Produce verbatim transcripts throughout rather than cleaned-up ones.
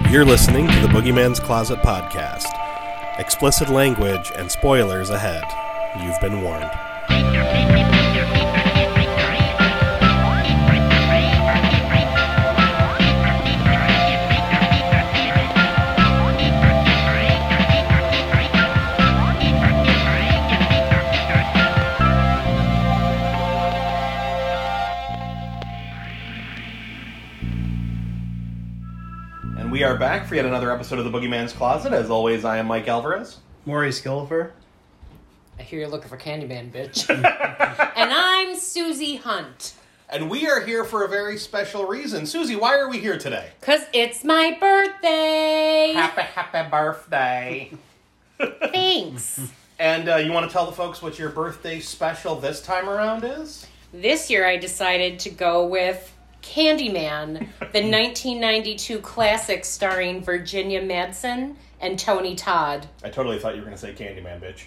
You're listening to the Boogeyman's Closet podcast. Explicit language and spoilers ahead. You've been warned. We are back for yet another episode of the Boogeyman's Closet. As always, I am Mike Alvarez. Maurice Gillifer. I hear you're looking for Candyman, bitch. And I'm Susie Hunt. And we are here for a very special reason. Susie, why are we here today? Because it's my birthday. Happy, happy birthday. Thanks. And uh, you want to tell the folks what your birthday special this time around is? This year I decided to go with Candyman, the nineteen ninety-two classic starring Virginia Madsen and Tony Todd. I totally thought you were going to say Candyman, bitch.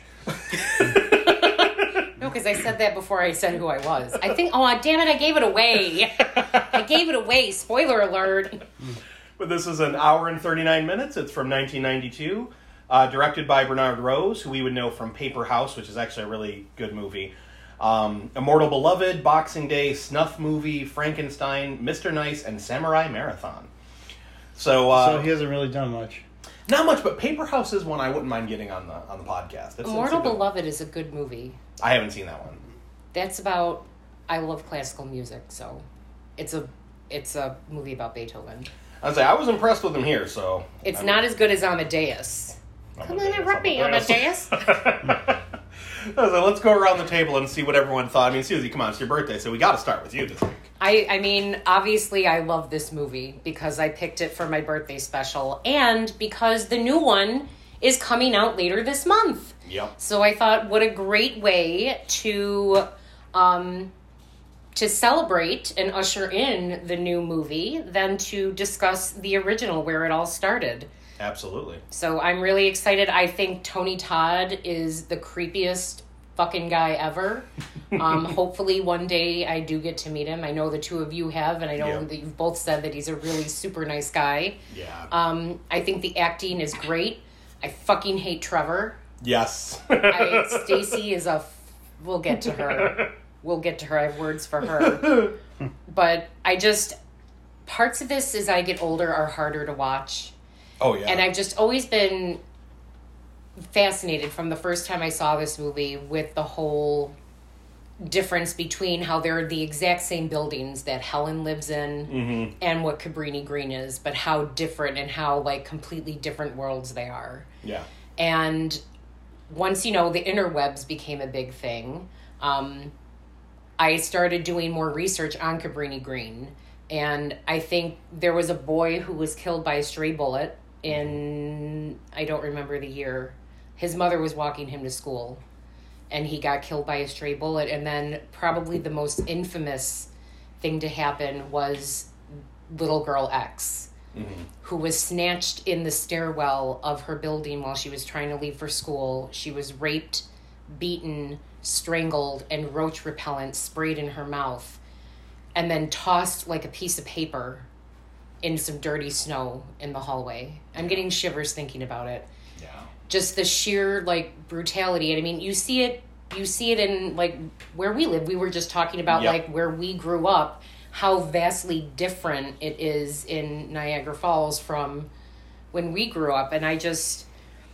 No, because I said that before I said who I was. I think, oh, damn it, I gave it away. I gave it away. Spoiler alert. But this is an hour and thirty-nine minutes. It's from nineteen ninety-two, uh, directed by Bernard Rose, who we would know from Paper House, which is actually a really good movie. Um, Immortal Beloved, Boxing Day, Snuff Movie, Frankenstein, Mister Nice, and Samurai Marathon. So, uh, so he hasn't really done much. Not much, but Paper House is one I wouldn't mind getting on the on the podcast. It's, Immortal it's Beloved is a good movie. I haven't seen that one. That's about, I love classical music, so it's a it's a movie about Beethoven. I'd say I was impressed with him here, so it's I'm, not as good as Amadeus. Come on and rub me, Amadeus. So let's go around the table and see what everyone thought. I mean, Susie, come on, it's your birthday, so we got to start with you this week. I, I mean, obviously I love this movie because I picked it for my birthday special and because the new one is coming out later this month. Yep. So I thought, what a great way to um, to celebrate and usher in the new movie than to discuss the original where it all started. Absolutely. So I'm really excited. I think Tony Todd is the creepiest fucking guy ever. Um, hopefully one day I do get to meet him. I know the two of you have, and I know yep. that you've both said that he's a really super nice guy. Yeah. Um, I think the acting is great. I fucking hate Trevor. Yes. I, Stacy is a... F- we'll get to her. We'll get to her. I have words for her. But I just... Parts of this, as I get older, are harder to watch. Oh, yeah. And I've just always been fascinated from the first time I saw this movie with the whole difference between how they're the exact same buildings that Helen lives in mm-hmm. and what Cabrini Green is, but how different and how, like, completely different worlds they are. Yeah. And once, you know, the interwebs became a big thing, um, I started doing more research on Cabrini Green. And I think there was a boy who was killed by a stray bullet in, I don't remember the year. His mother was walking him to school, and he got killed by a stray bullet. And then probably the most infamous thing to happen was little girl X, mm-hmm. who was snatched in the stairwell of her building while she was trying to leave for school. She was raped, beaten, strangled, and roach repellent sprayed in her mouth, and then tossed like a piece of paper in some dirty snow in the hallway. I'm getting shivers thinking about it. Yeah. Just the sheer, like, brutality. And I mean, you see it, you see it in, like, where we live. We were just talking about, yep. like, where we grew up, how vastly different it is in Niagara Falls from when we grew up. And I just,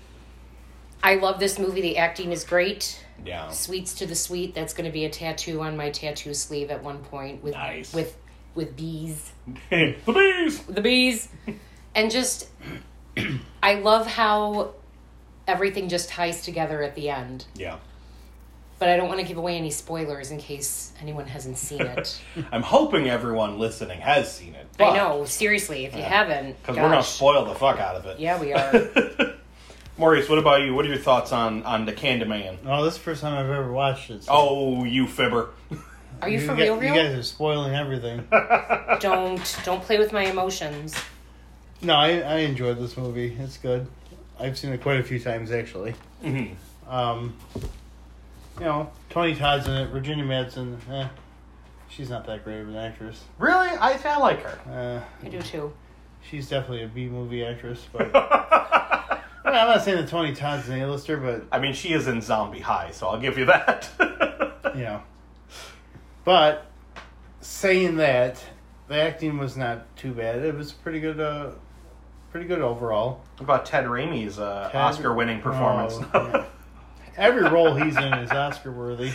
I love this movie. The acting is great. Yeah. Sweets to the Sweet. That's going to be a tattoo on my tattoo sleeve at one point with nice. with with bees. the bees. The bees. And just I love how everything just ties together at the end. Yeah. But I don't want to give away any spoilers in case anyone hasn't seen it. I'm hoping everyone listening has seen it. I know, seriously, if you yeah. haven't, because we're going to spoil the fuck out of it. Yeah, we are. Maurice, what about you? What are your thoughts on, on the Candyman? Oh, this is the first time I've ever watched it. So. Oh, you fibber. Are you, you for get, real, real? You guys are spoiling everything. Don't don't play with my emotions. No, I, I enjoyed this movie. It's good. I've seen it quite a few times, actually. Mm-hmm. Um, you know, Tony Todd's in it. Virginia Madsen, eh, she's not that great of an actress. Really? I, I like her. Uh, I do too. she's definitely a B movie actress. But I mean, I'm not saying that Tony Todd's an A-lister, but I mean, she is in Zombie High, so I'll give you that. yeah. But saying that, the acting was not too bad. It was pretty good. Uh, pretty good overall. What about Ted Raimi's uh, Ted- Oscar-winning performance? Oh, yeah. Every role he's in is Oscar worthy.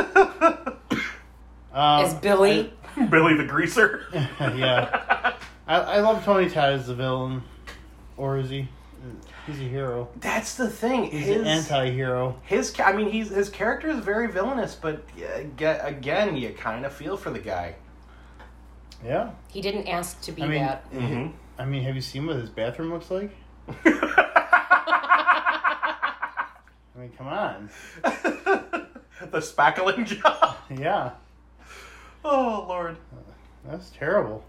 Um, Is Billy? Billy the Greaser. I, yeah, I, I love Tony Todd as the villain, or is he? He's a hero. That's the thing. He's his, an anti-hero. His, ca- I mean, he's his character is very villainous, but uh, ge- again, you kind of feel for the guy. Yeah. He didn't ask to be I mean, that. Mm-hmm. I mean, have you seen what his bathroom looks like? I mean, come on. The spackling job. Yeah, Oh Lord. that's terrible.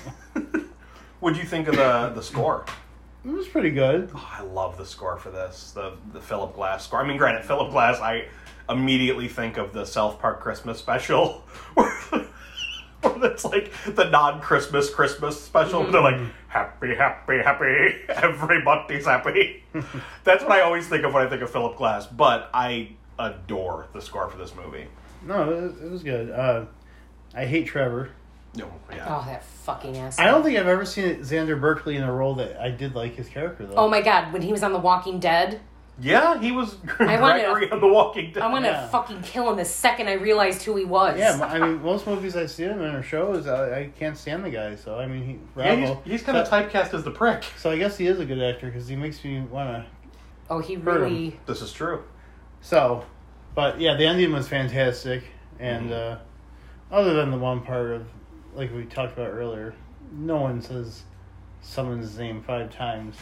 What'd you think of the the score? It was pretty good. Oh, I love the score for this. The the Philip Glass score. I mean, granted, Philip Glass, I immediately think of the South Park Christmas special, where, where it's like the non-Christmas Christmas special. Mm-hmm. They're like, happy, happy, happy, everybody's happy. That's what I always think of when I think of Philip Glass. But I adore the score for this movie. No, it was, it was good. Uh, I hate Trevor. No, yeah. Oh, that fucking ass. I don't think I've ever seen Xander Berkeley in a role that I did like his character, though. Oh my god, when he was on The Walking Dead, Yeah, he was I wanted Gregory to- on The Walking Dead. I want to Yeah. fucking kill him the second I realized who he was. Yeah, I mean, most movies I see him in or shows, I, I can't stand the guy. So, I mean, he, Yeah, bravo. he's, he's kind of so, typecast as the prick. so I guess he is a good actor because he makes me want to... Oh, he Heard really... This is true. So, but yeah, the ending was fantastic. And Mm-hmm. uh, other than the one part of, like we talked about earlier, no one says someone's name five times.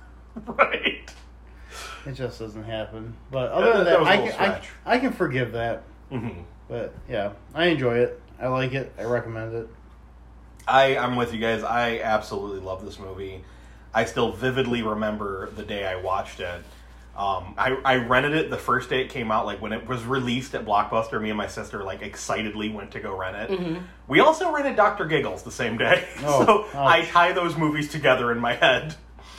Right. It just doesn't happen. But other That- than that that, was a I, little can, I, stretch. I can forgive that. Mm-hmm. But yeah, I enjoy it. I like it. I recommend it. I, I'm with you guys. I absolutely love this movie. I still vividly remember the day I watched it. Um, I, I rented it the first day it came out, like when it was released at Blockbuster. Me and my sister like excitedly went to go rent it. Mm-hmm. We also rented Doctor Giggles the same day, Oh, so ouch. I tie those movies together in my head.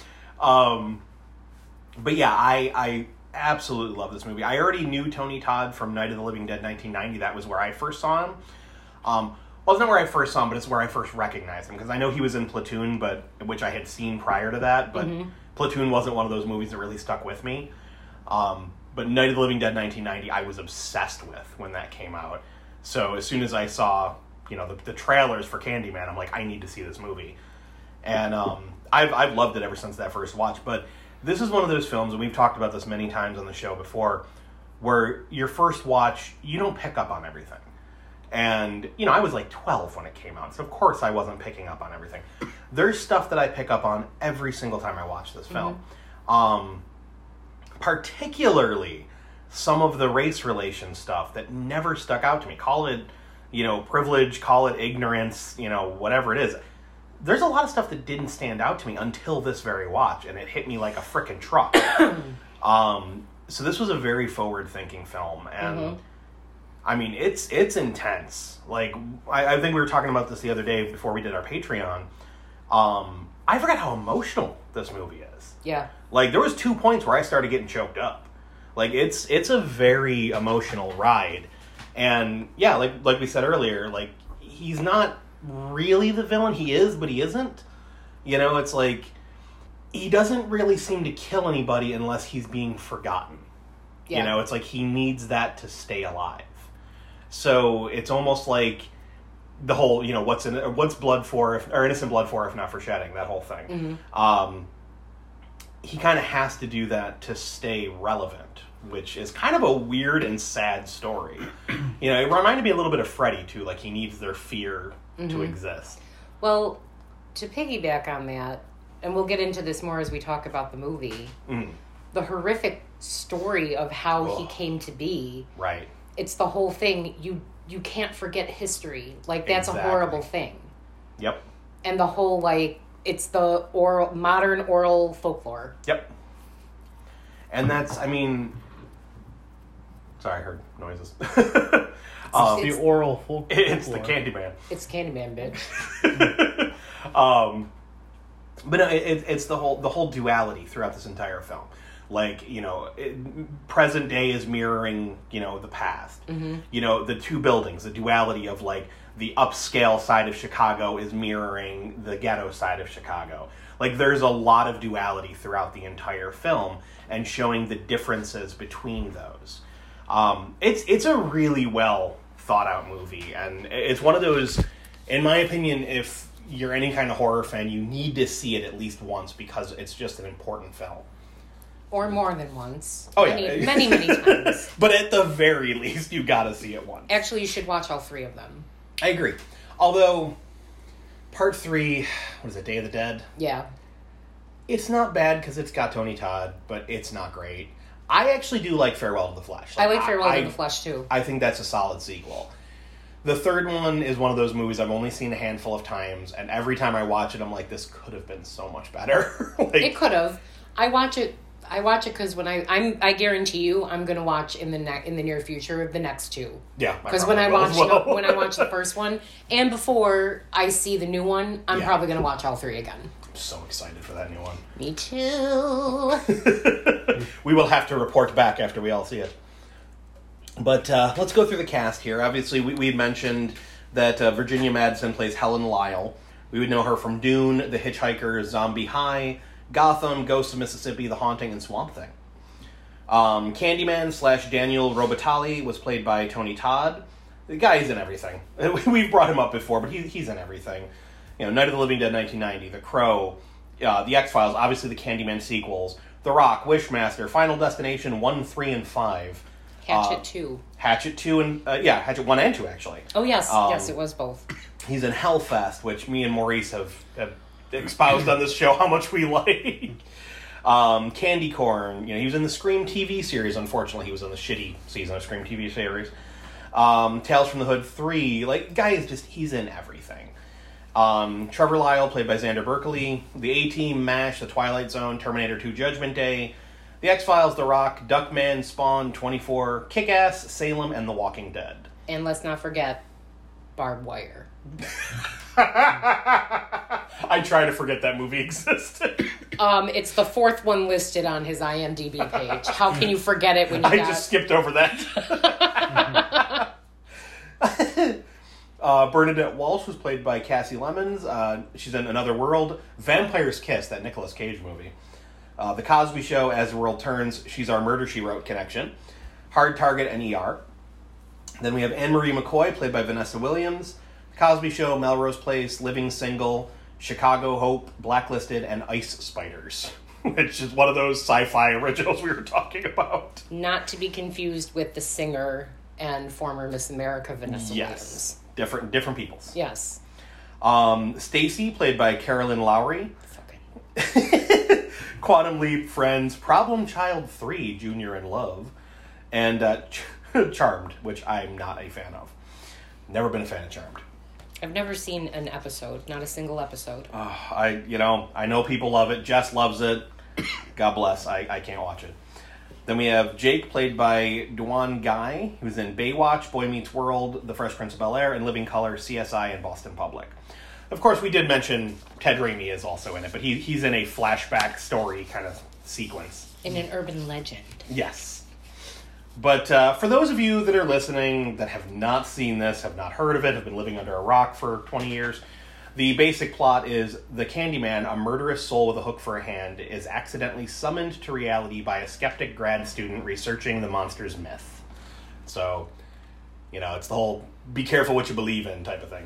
Um, but yeah, I I absolutely love this movie. I already knew Tony Todd from Night of the Living Dead nineteen ninety. That was where I first saw him. Um, well, it's not where I first saw him, but it's where I first recognized him, because I know he was in Platoon, but which I had seen prior to that, but Mm-hmm. Platoon wasn't one of those movies that really stuck with me. Um, but Night of the Living Dead nineteen ninety, I was obsessed with when that came out. So as soon as I saw, you know, the, the trailers for Candyman, I'm like, I need to see this movie. And um, I've I've loved it ever since that first watch. But this is one of those films, and we've talked about this many times on the show before, where your first watch, you don't pick up on everything. And, you know, I was like twelve when it came out, so of course I wasn't picking up on everything. There's stuff that I pick up on every single time I watch this film. Mm-hmm. Um, particularly some of the race relation stuff that never stuck out to me. Call it, you know, privilege, call it ignorance, you know, whatever it is. There's a lot of stuff that didn't stand out to me until this very watch, and it hit me like a frickin' truck. um, so this was a very forward-thinking film, and mm-hmm. I mean, it's it's intense. Like, I, I think we were talking about this the other day before we did our Patreon. Um, I forgot how emotional this movie is. Yeah. Like, there was two points where I started getting choked up. Like, it's it's a very emotional ride. And, yeah, like like we said earlier, like, he's not really the villain. He is, but he isn't. You know, it's like, he doesn't really seem to kill anybody unless he's being forgotten. Yeah. You know, it's like he needs that to stay alive. So it's almost like the whole, you know, what's in what's blood for, if, or innocent blood for, if not for shedding, that whole thing. Mm-hmm. Um, he kind of has to do that to stay relevant, which is kind of a weird and sad story. You know, it reminded me a little bit of Freddy, too. Like, he needs their fear mm-hmm. to exist. Well, to piggyback on that, and we'll get into this more as we talk about the movie, mm. the horrific story of how Ugh. he came to be. Right. It's the whole thing. You you can't forget history. Like, that's exactly. a horrible thing. Yep. And the whole, like, it's the oral modern oral folklore. Yep. And that's, I mean... Sorry, I heard noises. um, it's the oral folklore. It's the Candyman. It's Candyman, bitch. um, But no, it, it, it's the whole the whole duality throughout this entire film. Like, you know, it, present day is mirroring, you know, the past. Mm-hmm. You know, the two buildings, the duality of, like, the upscale side of Chicago is mirroring the ghetto side of Chicago. Like, there's a lot of duality throughout the entire film and showing the differences between those. Um, it's it's a really well thought out movie, and it's one of those, in my opinion, if you're any kind of horror fan, you need to see it at least once because it's just an important film. Or more than once. Oh, many, yeah. Many, many times. But at the very least, you gotta see it once. Actually, you should watch all three of them. I agree. Although, part three, what is it, Day of the Dead? Yeah. It's not bad because it's got Tony Todd, but it's not great. I actually do like Farewell to the Flesh. I like Farewell I, to the Flesh, too. I think that's a solid sequel. The third one is one of those movies I've only seen a handful of times, and every time I watch it, I'm like, this could have been so much better. like, It could have. I watch it. I watch it because when I I'm I guarantee you I'm gonna watch in the ne- in the near future the next two. Yeah, because when I probably watch will as well. when I watch the first one and before I see the new one, I'm Yeah. probably gonna watch all three again. I'm so excited for that new one. Me too. We will have to report back after we all see it. But uh, let's go through the cast here. Obviously, we, we had mentioned that uh, Virginia Madsen plays Helen Lyle. We would know her from Dune, The Hitchhiker, Zombie High, Gotham, Ghost of Mississippi, The Haunting, and Swamp Thing. Um, Candyman slash Daniel Robitaille was played by Tony Todd. The guy's in everything. We've brought him up before, but he, he's in everything. You know, Night of the Living Dead nineteen ninety, The Crow, uh, The X-Files, obviously the Candyman sequels, The Rock, Wishmaster, Final Destination one, three, and five. Hatchet Uh, two. Hatchet two and, uh, yeah, Hatchet one and two, actually. Oh yes, um, yes, it was both. He's in Hellfest, which me and Maurice have, have espoused on this show how much we like. Um, Candy Corn, you know, he was in the Scream T V series. Unfortunately, he was in the shitty season of Scream T V series. Um, Tales from the Hood three, like, guy is just, he's in everything. Um, Trevor Lyle, played by Xander Berkeley. The A-Team, MASH, The Twilight Zone, Terminator two, Judgment Day, The X-Files, The Rock, Duckman, Spawn, twenty-four, Kick-Ass, Salem, and The Walking Dead. And let's not forget Barbed Wire. I try to forget that movie existed. Um, it's the fourth one listed on his I M D B page. How can you forget it when you I got... just skipped over that. uh, Bernadette Walsh was played by Cassie Lemons. Uh, she's in Another World. Vampire's Kiss, that Nicolas Cage movie. Uh, the Cosby Show, As the World Turns. She's our Murder, She Wrote connection. Hard Target and E R. Then we have Anne-Marie McCoy, played by Vanessa Williams. Cosby Show, Melrose Place, Living Single, Chicago Hope, Blacklisted, and Ice Spiders, which is one of those sci-fi originals we were talking about. Not to be confused with the singer and former Miss America, Vanessa Yes. Williams. Different different peoples. Yes. Um, Stacy, played by Carolyn Lowry. Okay. Quantum Leap, Friends, Problem Child three, Junior in Love, and uh, Ch- Charmed, which I'm not a fan of. Never been a fan of Charmed. I've never seen an episode, not a single episode. Uh, I, you know, I know people love it. Jess loves it. God bless. I, I can't watch it. Then we have Jake, played by Dwan Guy, who's in Baywatch, Boy Meets World, The Fresh Prince of Bel-Air, and Living Color, C S I, and Boston Public. Of course, we did mention Ted Raimi is also in it, but he he's in a flashback story kind of sequence. In an urban legend. Yes. But uh, for those of you that are listening that have not seen this, have not heard of it, have been living under a rock for twenty years, the basic plot is the Candyman, a murderous soul with a hook for a hand, is accidentally summoned to reality by a skeptic grad student researching the monster's myth. So, you know, it's the whole be careful what you believe in type of thing.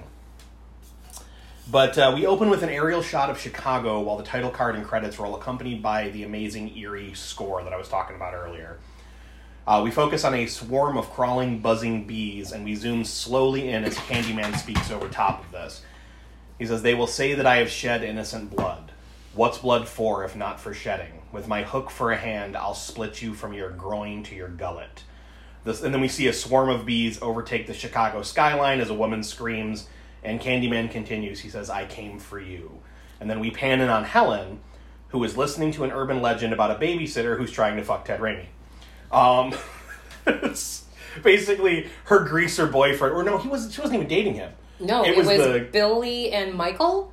But uh, we open with an aerial shot of Chicago while the title card and credits roll, accompanied by the amazing eerie score that I was talking about earlier. Uh, we focus on a swarm of crawling, buzzing bees, and we zoom slowly in as Candyman speaks over top of this. He says, "They will say that I have shed innocent blood. What's blood for if not for shedding? With my hook for a hand, I'll split you from your groin to your gullet." This, and then we see a swarm of bees overtake the Chicago skyline as a woman screams, and Candyman continues. He says, "I came for you." And then we pan in on Helen, who is listening to an urban legend about a babysitter who's trying to fuck Ted Raimi. Um, it's basically her greaser boyfriend, or no, he wasn't. She wasn't even dating him. No, It it was was, the- Billy and Michael. I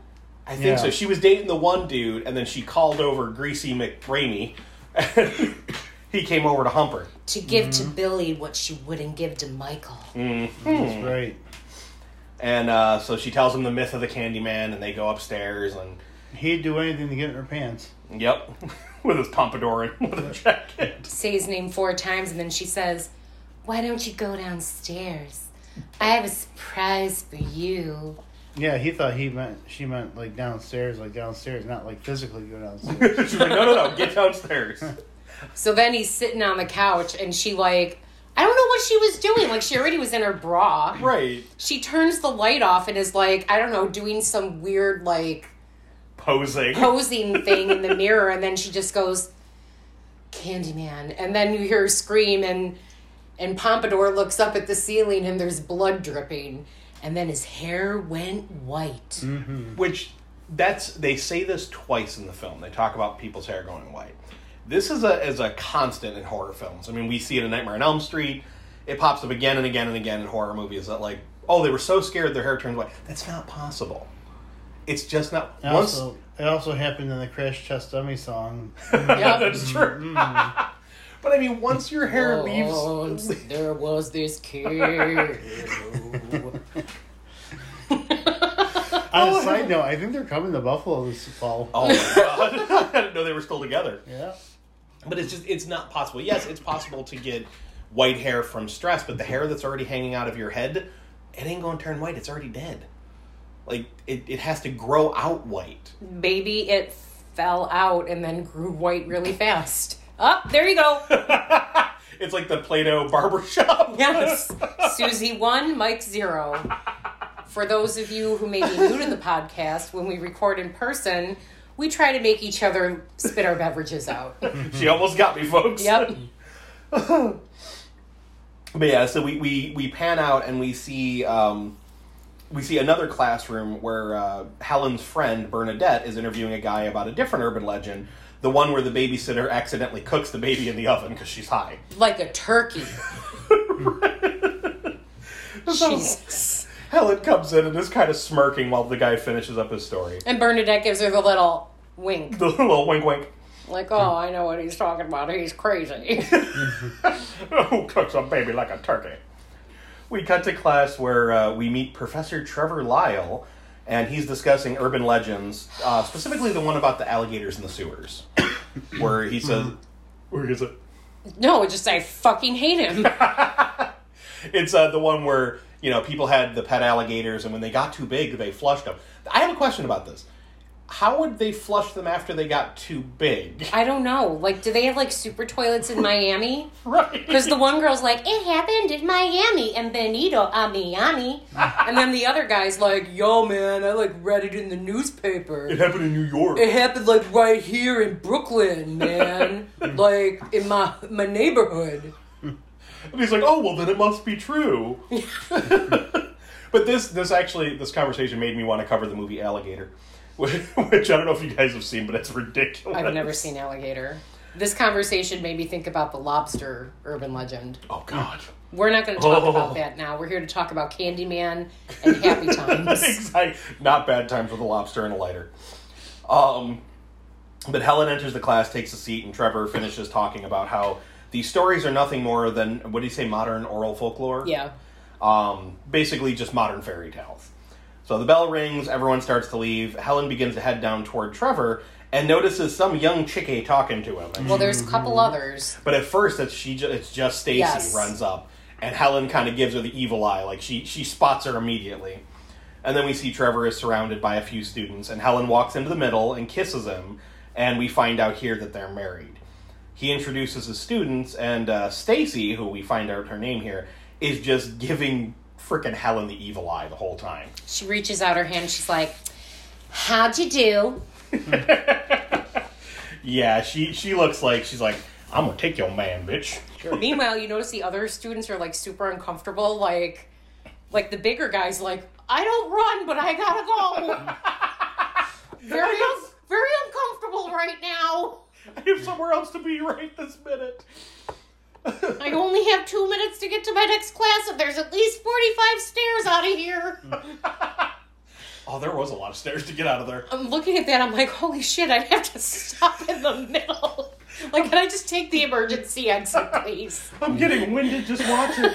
I think Yeah. so. She was dating the one dude, and then she called over Greasy McBrainy, and he came over to hump her. To give to Billy what she wouldn't give to Michael. That's right. And uh, so she tells him the myth of the Candyman, and they go upstairs, and He'd do anything to get in her pants. yep, with his pompadour and with a jacket. Say his name four times, and then she says, "Why don't you go downstairs? I have a surprise for you." Yeah, he thought he meant she meant like downstairs, like downstairs, not like physically go downstairs. She's like, no, no, no, get downstairs. So then he's sitting on the couch, and she like, I don't know what she was doing. Like, she already was in her bra. Right. She turns the light off and is like, I don't know, doing some weird like Posing. posing thing in the mirror, and then she just goes, "Candyman," and then you hear her scream, and and Pompadour looks up at the ceiling, and there's blood dripping, and then his hair went white. Which, that's, they say this twice in the film. They talk about people's hair going white. This is a is a constant in horror films. I mean, we see it in Nightmare on Elm Street. It pops up again and again and again in horror movies that, like, oh, they were so scared their hair turned white. That's not possible. It's just not. It Once, also, it also happened in the Crash Test Dummy song. Yeah, that's true. But I mean, once your hair Once leaves. there was this kid. On a side note, I think they're coming to Buffalo this fall. Oh my god! I didn't know they were still together. Yeah. But it's just, it's not possible. Yes, it's possible to get white hair from stress, but the hair that's already hanging out of your head, it ain't going to turn white. It's already dead. Like, it, it has to grow out white. Maybe it fell out and then grew white really fast. Oh, there you go. It's like the Play-Doh barbershop. Yes. Susie one, Mike zero. For those of you who may be new to the podcast, when we record in person, we try to make each other spit our beverages out. She almost got me, folks. Yep. But yeah, so we, we, we pan out and we see um, we see another classroom where uh, Helen's friend, Bernadette, is interviewing a guy about a different urban legend, the one where the babysitter accidentally cooks the baby in the oven because she's high. Like a turkey. So Jesus. Helen comes in and is kind of smirking while the guy finishes up his story. And Bernadette gives her the little wink. The little wink wink. Like, oh, I know what he's talking about. He's crazy. Who cooks a baby like a turkey? We cut to class where uh, we meet Professor Trevor Lyle, and he's discussing urban legends, uh, specifically the one about the alligators in the sewers, where he says, where is it? No, just I fucking hate him. It's uh, the one where, you know, people had the pet alligators, and when they got too big, they flushed them. I have a question about this. How would they flush them after they got too big? I don't know. Like, do they have, like, super toilets in Miami? Right. Because the one girl's like, it happened in Miami and Benito a Miami. And then the other guy's like, yo, man, I, like, read it in the newspaper. It happened in New York. It happened, like, right here in Brooklyn, man. Like, in my my neighborhood. And he's like, oh, well, then it must be true. But this, this actually, this conversation made me want to cover the movie Alligator, which I don't know if you guys have seen, but it's ridiculous. I've never seen Alligator. This conversation made me think about the lobster urban legend. Oh, God. We're not going to talk Oh. about that now. We're here to talk about Candyman and Happy Times. Exactly. Not bad times with a lobster and a lighter. Um, but Helen enters the class, takes a seat, and Trevor finishes talking about how these stories are nothing more than, what do you say, modern oral folklore? Yeah. Um, basically just modern fairy tales. So the bell rings, everyone starts to leave. Helen begins to head down toward Trevor and notices some young chickie talking to him. And Well, there's a couple others. But at first, it's she. Ju- it's just Stacy Yes. runs up, and Helen kind of gives her the evil eye, like she she spots her immediately. And then we see Trevor is surrounded by a few students, and Helen walks into the middle and kisses him, and we find out here that they're married. He introduces his students, and uh, Stacy, who we find out her name here, is just giving frickin' Helen the evil eye the whole time. She reaches out her hand. She's like, how'd you do? Yeah, she she looks like she's like, I'm gonna take your man, bitch. Meanwhile, you notice the other students are like super uncomfortable. Like, like the bigger guy's like, I don't run, but I gotta go. Very, un- very uncomfortable right now. I have somewhere else to be right this minute. I only have two minutes to get to my next class, and there's at least forty-five stairs out of here. Oh, there was a lot of stairs to get out of there. I'm looking at that, I'm like, holy shit, I'd have to stop in the middle. Like, can I just take the emergency exit, please? I'm getting winded just watching.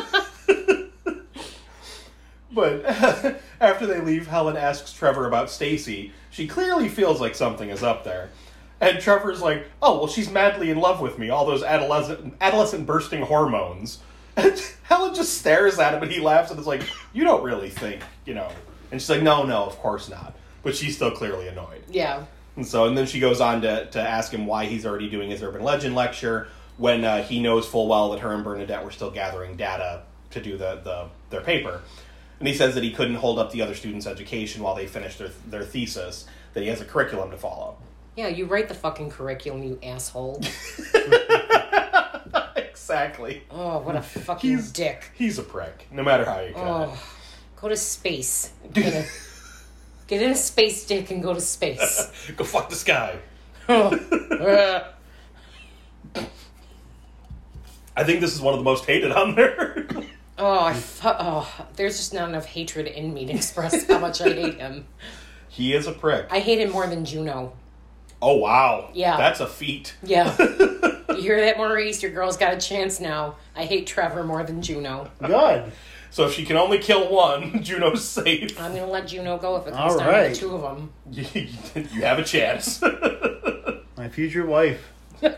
But after they leave, Helen asks Trevor about Stacy. She clearly feels like something is up there. And Trevor's like, oh, well, she's madly in love with me. All those adolescent, adolescent bursting hormones. And Helen just stares at him and he laughs and is like, you don't really think, you know. And she's like, no, no, of course not. But she's still clearly annoyed. Yeah. And so, and then she goes on to, to ask him why he's already doing his urban legend lecture when uh, he knows full well that her and Bernadette were still gathering data to do the, the their paper. And he says that he couldn't hold up the other students' education while they finished their their thesis, that he has a curriculum to follow. Yeah, you write the fucking curriculum, you asshole. Exactly. Oh, what a fucking he's, dick. He's a prick, no matter how you cut Oh, it. go to space. Get, a, get in a space dick and go to space. Go fuck the sky. Uh, I think this is one of the most hated on there. oh, I fu- oh, there's just not enough hatred in me to express how much I hate him. He is a prick. I hate him more than Juno. Oh, wow. Yeah. That's a feat. Yeah. You hear that, Maurice? Your girl's got a chance now. I hate Trevor more than Juno. Good. So if she can only kill one, Juno's safe. I'm going to let Juno go if it comes All down right. to the two of them. You, you have a chance. My future wife.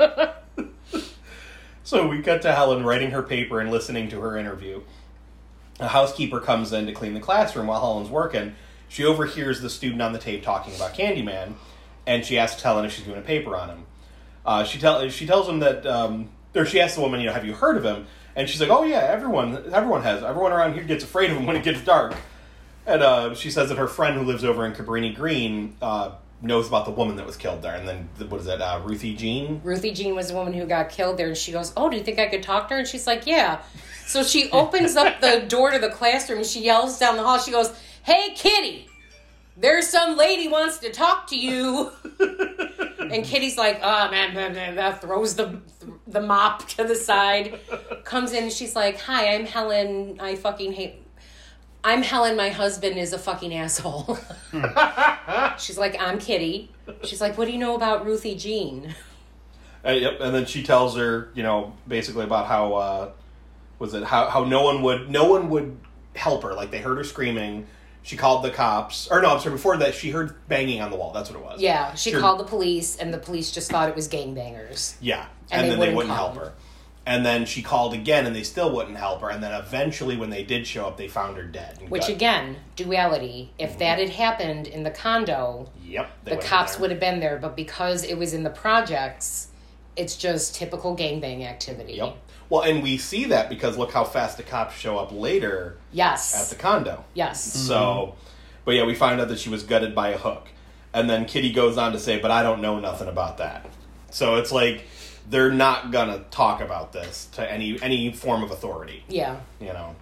So we cut to Helen writing her paper and listening to her interview. A housekeeper comes in to clean the classroom while Helen's working. She overhears the student on the tape talking about Candyman, and she asks Helen if she's doing a paper on him. Uh, she, tell, she tells him that, um, or she asks the woman, you know, have you heard of him? And she's like, oh yeah, everyone everyone has. Everyone around here gets afraid of him when it gets dark. And uh, she says that her friend who lives over in Cabrini Green uh, knows about the woman that was killed there. And then, what is that, uh, Ruthie Jean? Ruthie Jean was the woman who got killed there, and she goes, oh, do you think I could talk to her? And she's like, yeah. So she opens up the door to the classroom, and she yells down the hall, she goes, hey, Kitty, there's some lady wants to talk to you. And Kitty's like, oh, man, man, man, that throws the the mop to the side, comes in, and she's like, hi, I'm Helen, I fucking hate... I'm Helen, my husband is a fucking asshole. She's like, I'm Kitty. She's like, what do you know about Ruthie Jean? Uh, yep, and then she tells her, you know, basically about how, uh, was it, how, how no one would, no one would help her. Like, they heard her screaming. She called the cops. Or no, I'm sorry, before that, she heard banging on the wall. That's what it was. Yeah, she She heard- called the police, and the police just thought it was gangbangers. Yeah, And and, they then wouldn't they wouldn't come. help her. And then she called again, and they still wouldn't help her. And then eventually, when they did show up, they found her dead. and Which, gut- again, duality. If that had happened in the condo, Yep. they the would've cops been would have been there. But because it was in the projects, it's just typical gangbang activity. there. Yep. Well, and we see that because look how fast the cops show up later Yes. at the condo. Yes. So, but yeah, we find out that she was gutted by a hook. And then Kitty goes on to say, but I don't know nothing about that. So it's like, they're not gonna talk about this to any any form of authority, Yeah. you know.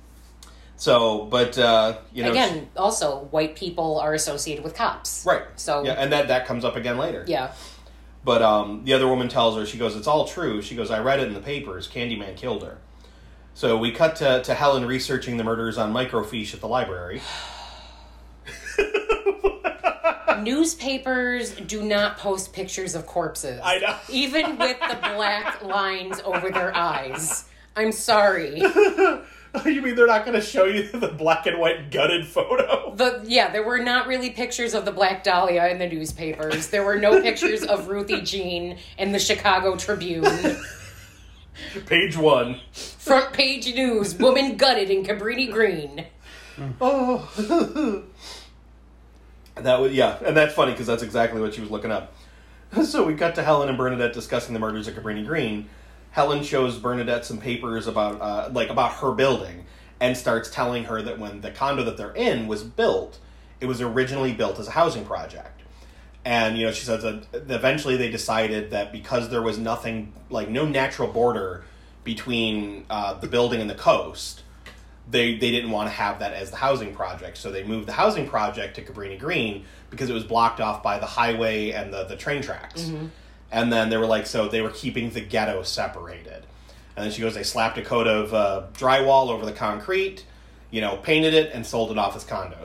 So, but, uh, you know... Again, also, white people are associated with cops. Right. So- Yeah, and that, that comes up again later. Yeah. But um, the other woman tells her, she goes, it's all true. She goes, I read it in the papers. Candyman killed her. So we cut to, to Helen researching the murders on microfiche at the library. Newspapers do not post pictures of corpses. I know. Even with the black lines over their eyes. I'm sorry. You mean they're not going to show you the black and white gutted photo? The yeah, there were not really pictures of the Black Dahlia in the newspapers. There were no pictures of Ruthie Jean in the Chicago Tribune. Page one. Front page news, woman gutted in Cabrini Green. Oh. That was, yeah, and that's funny because that's exactly what she was looking up. So we cut to Helen and Bernadette discussing the murders at Cabrini Green. Helen shows Bernadette some papers about, uh, like, about her building and starts telling her that when the condo that they're in was built, it was originally built as a housing project. And, you know, she says that eventually they decided that because there was nothing, like, no natural border between uh, the building and the coast, they they didn't want to have that as the housing project. So they moved the housing project to Cabrini Green because it was blocked off by the highway and the, the train tracks. Mm-hmm. And then they were like, so they were keeping the ghetto separated. And then she goes, they slapped a coat of uh, drywall over the concrete, you know, painted it, and sold it off as condos.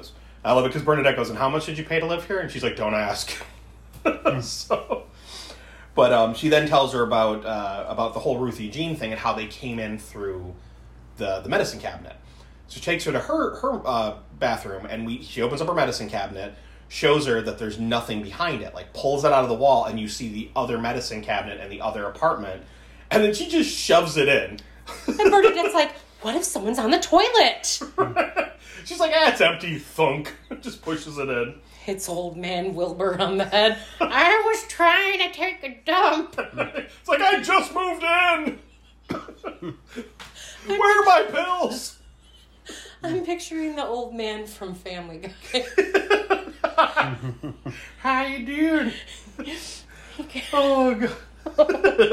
I love it because Bernadette goes, and how much did you pay to live here? And she's like, don't ask. so, but um, she then tells her about uh, about the whole Ruthie Jean thing and how they came in through the the medicine cabinet. So she takes her to her her uh, bathroom, and we she opens up her medicine cabinet, shows her that there's nothing behind it, like pulls it out of the wall, and you see the other medicine cabinet and the other apartment, and then she just shoves it in. And Bernadette's like, what if someone's on the toilet? She's like, ah, it's empty, thunk. Just pushes it in. Hits old man Wilbur on the head. I was trying to take a dump. It's like, I just moved in. Where are my pills? I'm picturing the old man from Family Guy. How you doing? Oh, God.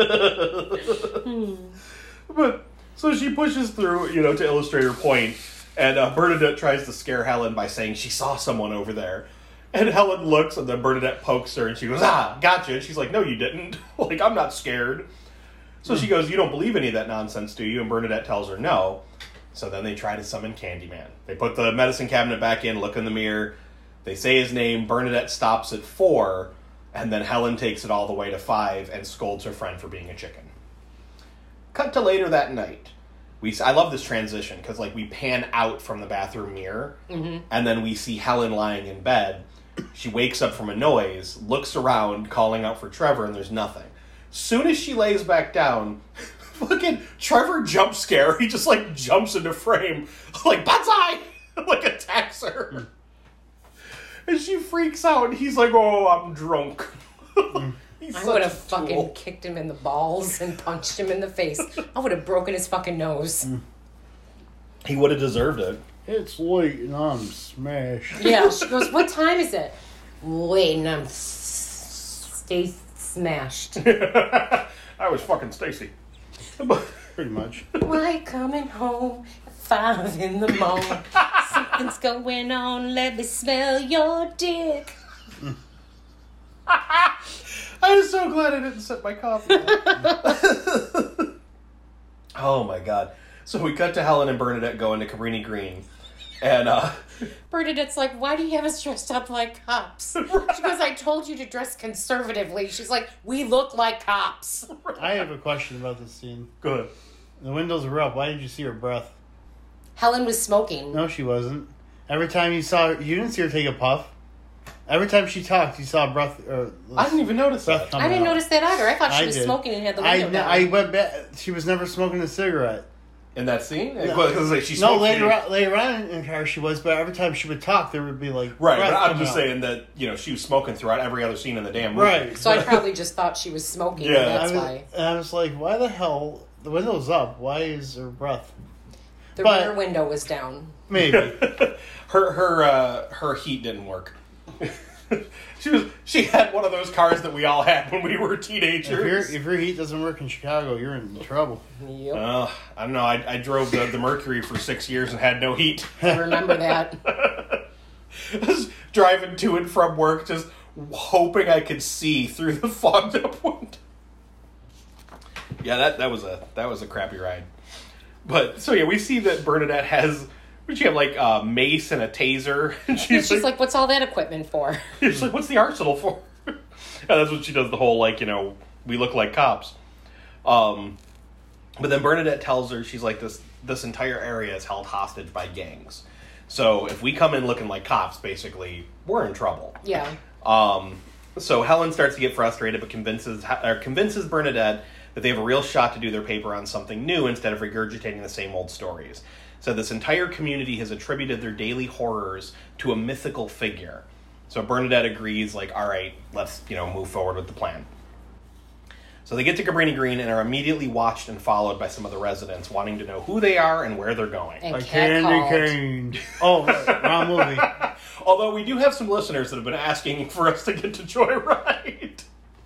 But, so she pushes through, you know, to illustrate her point, and uh, Bernadette tries to scare Helen by saying she saw someone over there. And Helen looks, and then Bernadette pokes her, and she goes, ah, gotcha. And she's like, no, you didn't. Like, I'm not scared. So she goes, you don't believe any of that nonsense, do you? And Bernadette tells her no. So then they try to summon Candyman. They put the medicine cabinet back in, look in the mirror. They say his name. Bernadette stops at four, and then Helen takes it all the way to five and scolds her friend for being a chicken. Cut to later that night. We I love this transition because like we pan out from the bathroom mirror, mm-hmm. and then we see Helen lying in bed. She wakes up from a noise, looks around, calling out for Trevor, and there's nothing. Soon as she lays back down, fucking Trevor jump scare. He just like jumps into frame, like Banzai, like attacks her, and she freaks out. And he's like, "Oh, I'm drunk." I would have fucking kicked him in the balls and punched him in the face. I would have broken his fucking nose. He would have deserved it. It's late and I'm smashed. Yeah, she goes, what time is it? Late and I'm s- stay smashed. I was fucking Stacy. Pretty much. Why coming home at five in the morning? Something's going on, let me smell your dick. I'm so glad I didn't sip my coffee. Oh my god. So we cut to Helen and Bernadette going to Cabrini Green. And, uh... Bernadette's like, why do you have us dressed up like cops? She goes, I told you to dress conservatively. She's like, we look like cops. I have a question about this scene. Go ahead. The windows were up. Why did you see her breath? Helen was smoking. No, she wasn't. Every time you saw her, you didn't see her take a puff. Every time she talked, you saw breath. Or I didn't even notice that. I didn't out. notice that either. I thought she I was did. smoking and had the window I, down. I went back. She was never smoking a cigarette. In that scene? No, Because like, she no smoked later weed. on, later on in her she was, but every time she would talk, there would be like Right, breath but I'm coming just out. saying that, you know, she was smoking throughout every other scene in the damn movie. Right. So I probably just thought she was smoking, Yeah. and that's I was, why. and I was like, why the hell? The window's up. Why is her breath? The but- rear window was down. Maybe. her her uh, her heat didn't work. she was she had one of those cars that we all had when we were if, your, teenagers. if your heat doesn't work in Chicago, you're in trouble. Yep. Uh, I don't know. I, I drove the, the Mercury for six years and had no heat. I remember that. I was driving to and from work, just hoping I could see through the fogged up window. Yeah, that, that was a that was a crappy ride. But so yeah, we see that Bernadette has. Would she have like a mace and a taser? And she's, And she's like, like, what's all that equipment for? she's like, what's the arsenal for? And that's what she does. The whole like, you know, we look like cops. Um, but then Bernadette tells her she's like this. This entire area is held hostage by gangs. So if we come in looking like cops, basically, we're in trouble. Yeah. Um, so Helen starts to get frustrated, but convinces or convinces Bernadette that they have a real shot to do their paper on something new instead of regurgitating the same old stories. So this entire community has attributed their daily horrors to a mythical figure. So Bernadette agrees, like, all right, let's, you know, move forward with the plan. So they get to Cabrini Green and are immediately watched and followed by some of the residents wanting to know who they are and where they're going. And A cat candy called. cane. Oh, right, wrong movie. Although we do have some listeners that have been asking for us to get to Joyride.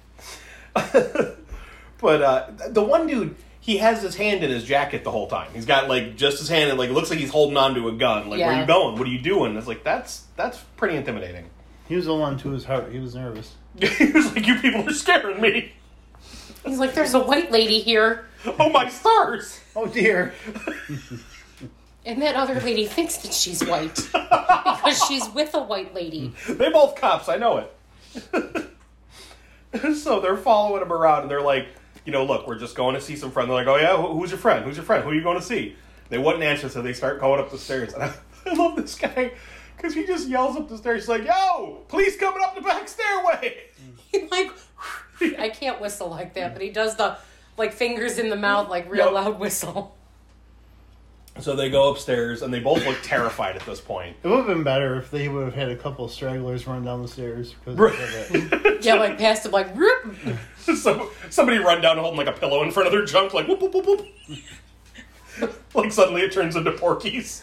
But uh, the one dude, he has his hand in his jacket the whole time. He's got like just his hand, and like it looks like he's holding on to a gun. Like, Yeah. where are you going? What are you doing? It's like that's that's pretty intimidating. He was holding on to his heart. He was nervous. He was like, "You people are scaring me." He's like, there's a white lady here. Oh my stars! Oh dear. And that other lady thinks that she's white because she's with a white lady. They both cops, I know it. So they're following him around, and they're like, you know, look, we're just going to see some friend. They're like, oh yeah, who's your friend? Who's your friend? Who are you going to see? They wouldn't answer, so they start going up the stairs. And I, I love this guy, because he just yells up the stairs. He's like, yo, police coming up the back stairway. He like, I can't whistle like that, but he does the, like, fingers in the mouth, like, real Yep. loud whistle. So they go upstairs, and they both look terrified at this point. It would have been better if they would have had a couple of stragglers run down the stairs. Because of that. Yeah, like, past him, like, rip. So somebody run down holding like a pillow in front of their junk, like whoop whoop whoop whoop. Like suddenly it turns into Porky's.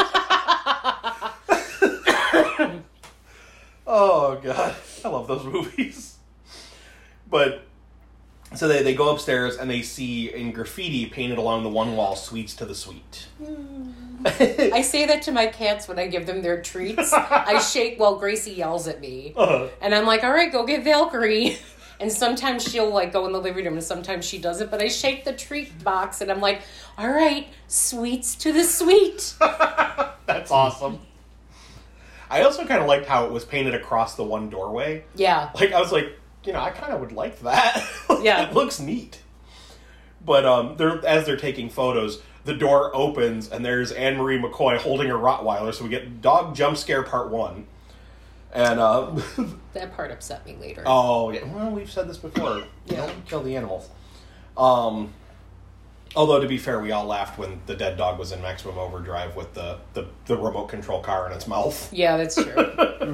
Oh god, I love those movies. But so they they go upstairs and they see in graffiti painted along the one wall, "Sweets to the Sweet." I say that to my cats when I give them their treats. I shake while Gracie yells at me. Uh-huh. And I'm like, all right, go get Valkyrie. And sometimes she'll, like, go in the living room, and sometimes she doesn't. But I shake the treat box, and I'm like, all right, sweets to the sweet. That's awesome. I also kind of liked how it was painted across the one doorway. Yeah. Like, I was like, you know, I kind of would like that. Yeah. It looks neat. But um, they're as they're taking photos, the door opens, and there's Anne-Marie McCoy holding her Rottweiler, so we get dog jump scare part one. And, uh... That part upset me later. oh, yeah. Well, we've said this before. Yeah. Don't kill the animals. Um... Although, to be fair, we all laughed when the dead dog was in maximum overdrive with the, the, the remote control car in its mouth. Yeah, that's true.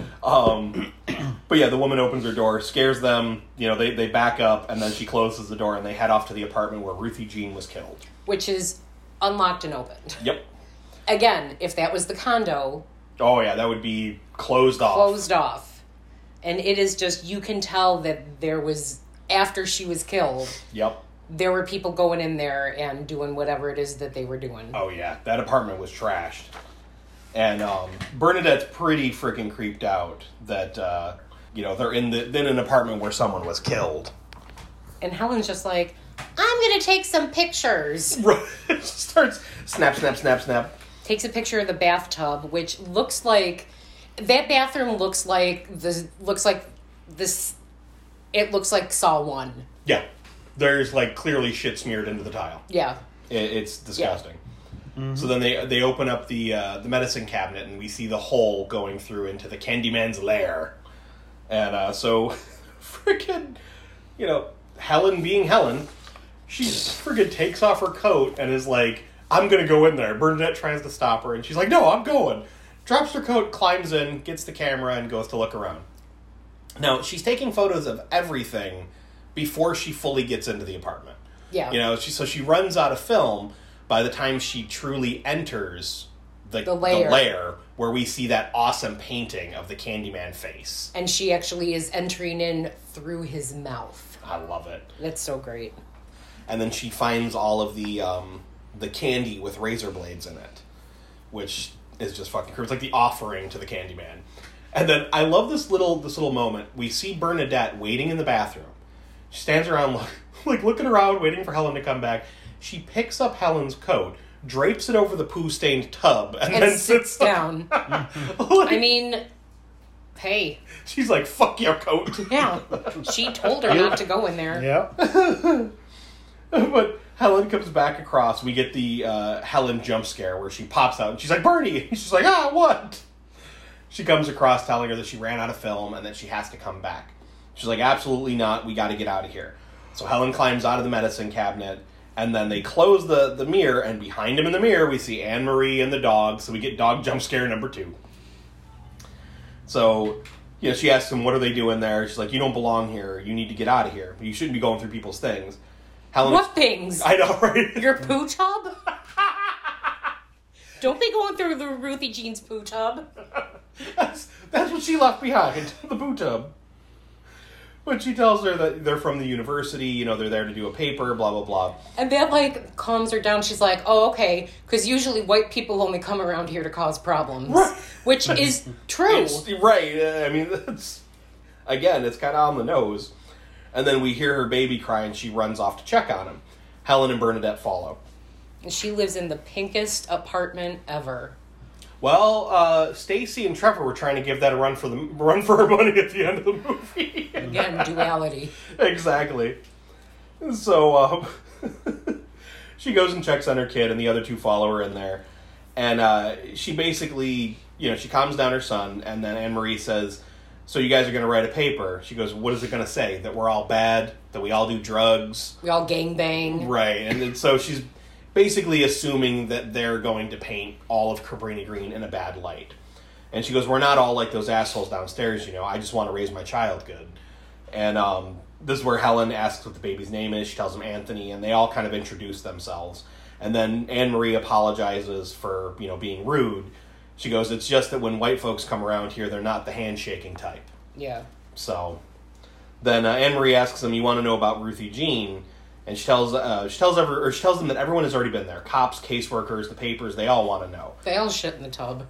Um, but yeah, the woman opens her door, scares them, you know, they, they back up, and then she closes the door, and they head off to the apartment where Ruthie Jean was killed. Which is unlocked and opened. Yep. Again, if that was the condo... Oh yeah, that would be closed off. Closed off. And it is just, you can tell that there was, after she was killed... Yep. There were people going in there and doing whatever it is that they were doing. Oh yeah, that apartment was trashed. And um, Bernadette's pretty freaking creeped out that, uh, you know, they're in, the, in an apartment where someone was killed. And Helen's just like, I'm going to take some pictures. She starts snap, snap, snap, snap. Takes a picture of the bathtub, which looks like, that bathroom looks like, the looks like this, it looks like Saw one. Yeah. There's, like, clearly shit smeared into the tile. Yeah. It, it's disgusting. Yeah. Mm-hmm. So then they they open up the uh, the medicine cabinet, and we see the hole going through into the Candyman's lair. And uh, so, freaking, you know, Helen being Helen, she freaking takes off her coat and is like, I'm going to go in there. Bernadette tries to stop her, and she's like, no, I'm going. Drops her coat, climbs in, gets the camera, and goes to look around. Now, she's taking photos of everything before she fully gets into the apartment. Yeah. You know, she, so she runs out of film by the time she truly enters the, The lair. the lair, where we see that awesome painting of the Candyman face. And she actually is entering in through his mouth. I love it. That's so great. And then she finds all of the um, the candy with razor blades in it, which is just fucking cool. It's like the offering to the Candyman. And then I love this little this little moment. We see Bernadette waiting in the bathroom. She stands around, look, like, looking around, waiting for Helen to come back. She picks up Helen's coat, drapes it over the poo-stained tub, and, And then sits sits down. Like, I mean, hey. she's like, fuck your coat. Yeah. She told her not to go in there. Yeah. But Helen comes back across. We get the uh, Helen jump scare where she pops out, and she's like, Bernie! And she's like, ah, what? She comes across telling her that she ran out of film and that she has to come back. She's like, absolutely not. We got to get out of here. So Helen climbs out of the medicine cabinet, and then they close the, the mirror, and behind him in the mirror, we see Anne-Marie and the dog, so we get dog jump scare number two. So, you know, she asks him, what are they doing there? She's like, you don't belong here. You need to get out of here. You shouldn't be going through people's things. Helen, What things? I know, right? Your poo tub? Don't be going through the Ruthie Jean's poo tub. That's, that's what she left behind, the poo tub. But she tells her that they're from the university, you know, they're there to do a paper, blah, blah, blah. And that, like, calms her down. She's like, oh, okay. Because usually white people only come around here to cause problems. Right. Which is true. It's, right. uh, I mean, that's, again, it's kind of on the nose. And then we hear her baby cry, and she runs off to check on him. Helen and Bernadette follow. She lives in the pinkest apartment ever. Well, uh, Stacy and Trevor were trying to give that a run for the run for her money at the end of the movie. Again, duality. Exactly. So um, she goes and checks on her kid, and the other two follow her in there. And uh, she basically, you know, she calms down her son, and then Anne-Marie says, so you guys are going to write a paper. She goes, what is it going to say? That we're all bad? That we all do drugs? We all gangbang? Right. And then, so she's basically assuming that they're going to paint all of Cabrini Green in a bad light. And she goes, we're not all like those assholes downstairs, you know. I just want to raise my child good. And um, this is where Helen asks what the baby's name is. She tells them Anthony, and they all kind of introduce themselves. And then Anne-Marie apologizes for, you know, being rude. She goes, it's just that when white folks come around here, they're not the handshaking type. Yeah. So then uh, Anne-Marie asks them, you want to know about Ruthie Jean? And she tells uh, she tells every, or she tells them that everyone has already been there. Cops, caseworkers, the papers, they all want to know. They all shit in the tub.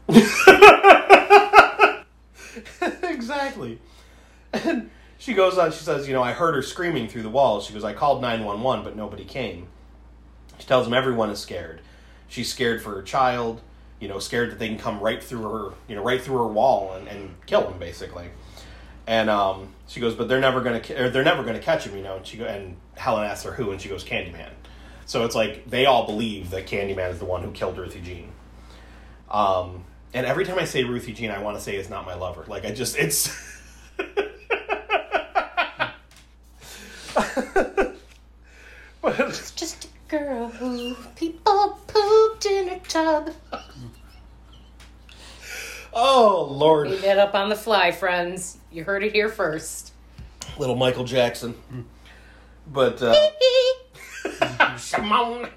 Exactly. And she goes on, she says, you know, I heard her screaming through the walls. She goes, I called nine one one, but nobody came. She tells them everyone is scared. She's scared for her child, you know, scared that they can come right through her, you know, right through her wall and, and kill him, basically. And um, she goes, but they're never gonna, or they're never gonna catch him, you know. And she go, and Helen asks her who, and she goes, Candyman. So it's like they all believe that Candyman is the one who killed Ruthie Jean. Um, and every time I say Ruthie Jean, I want to say it's not my lover. Like I just, it's. But It's just a girl who people pooped in a tub. oh Lord, Made that up on the fly, friends. You heard it here first. little Michael Jackson. But uh, Simone.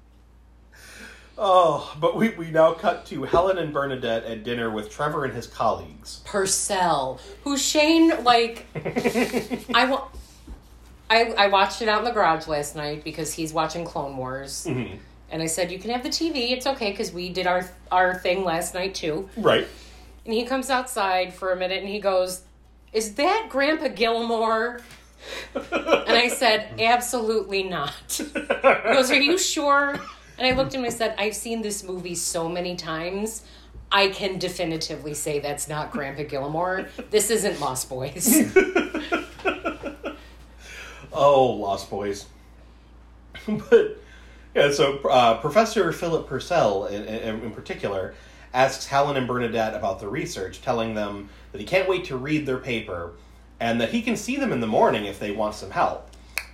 Oh, but we, we now cut to Helen and Bernadette at dinner with Trevor and his colleagues. Purcell, who Shane, like, I, wa- I, I watched it out in the garage last night because he's watching Clone Wars. Mm-hmm. And I said, you can have the T V, it's okay, because we did our our thing last night too. Right. And he comes outside for a minute and he goes, is that Grandpa Gilmore? And I said, absolutely not. He goes, are you sure? And I looked at him and I said, I've seen this movie so many times, I can definitively say that's not Grandpa Gilmore. This isn't Lost Boys. Oh, Lost Boys. But, yeah, so uh, Professor Philip Purcell, in, in, in particular, asks Helen and Bernadette about the research, telling them that he can't wait to read their paper, and that he can see them in the morning if they want some help.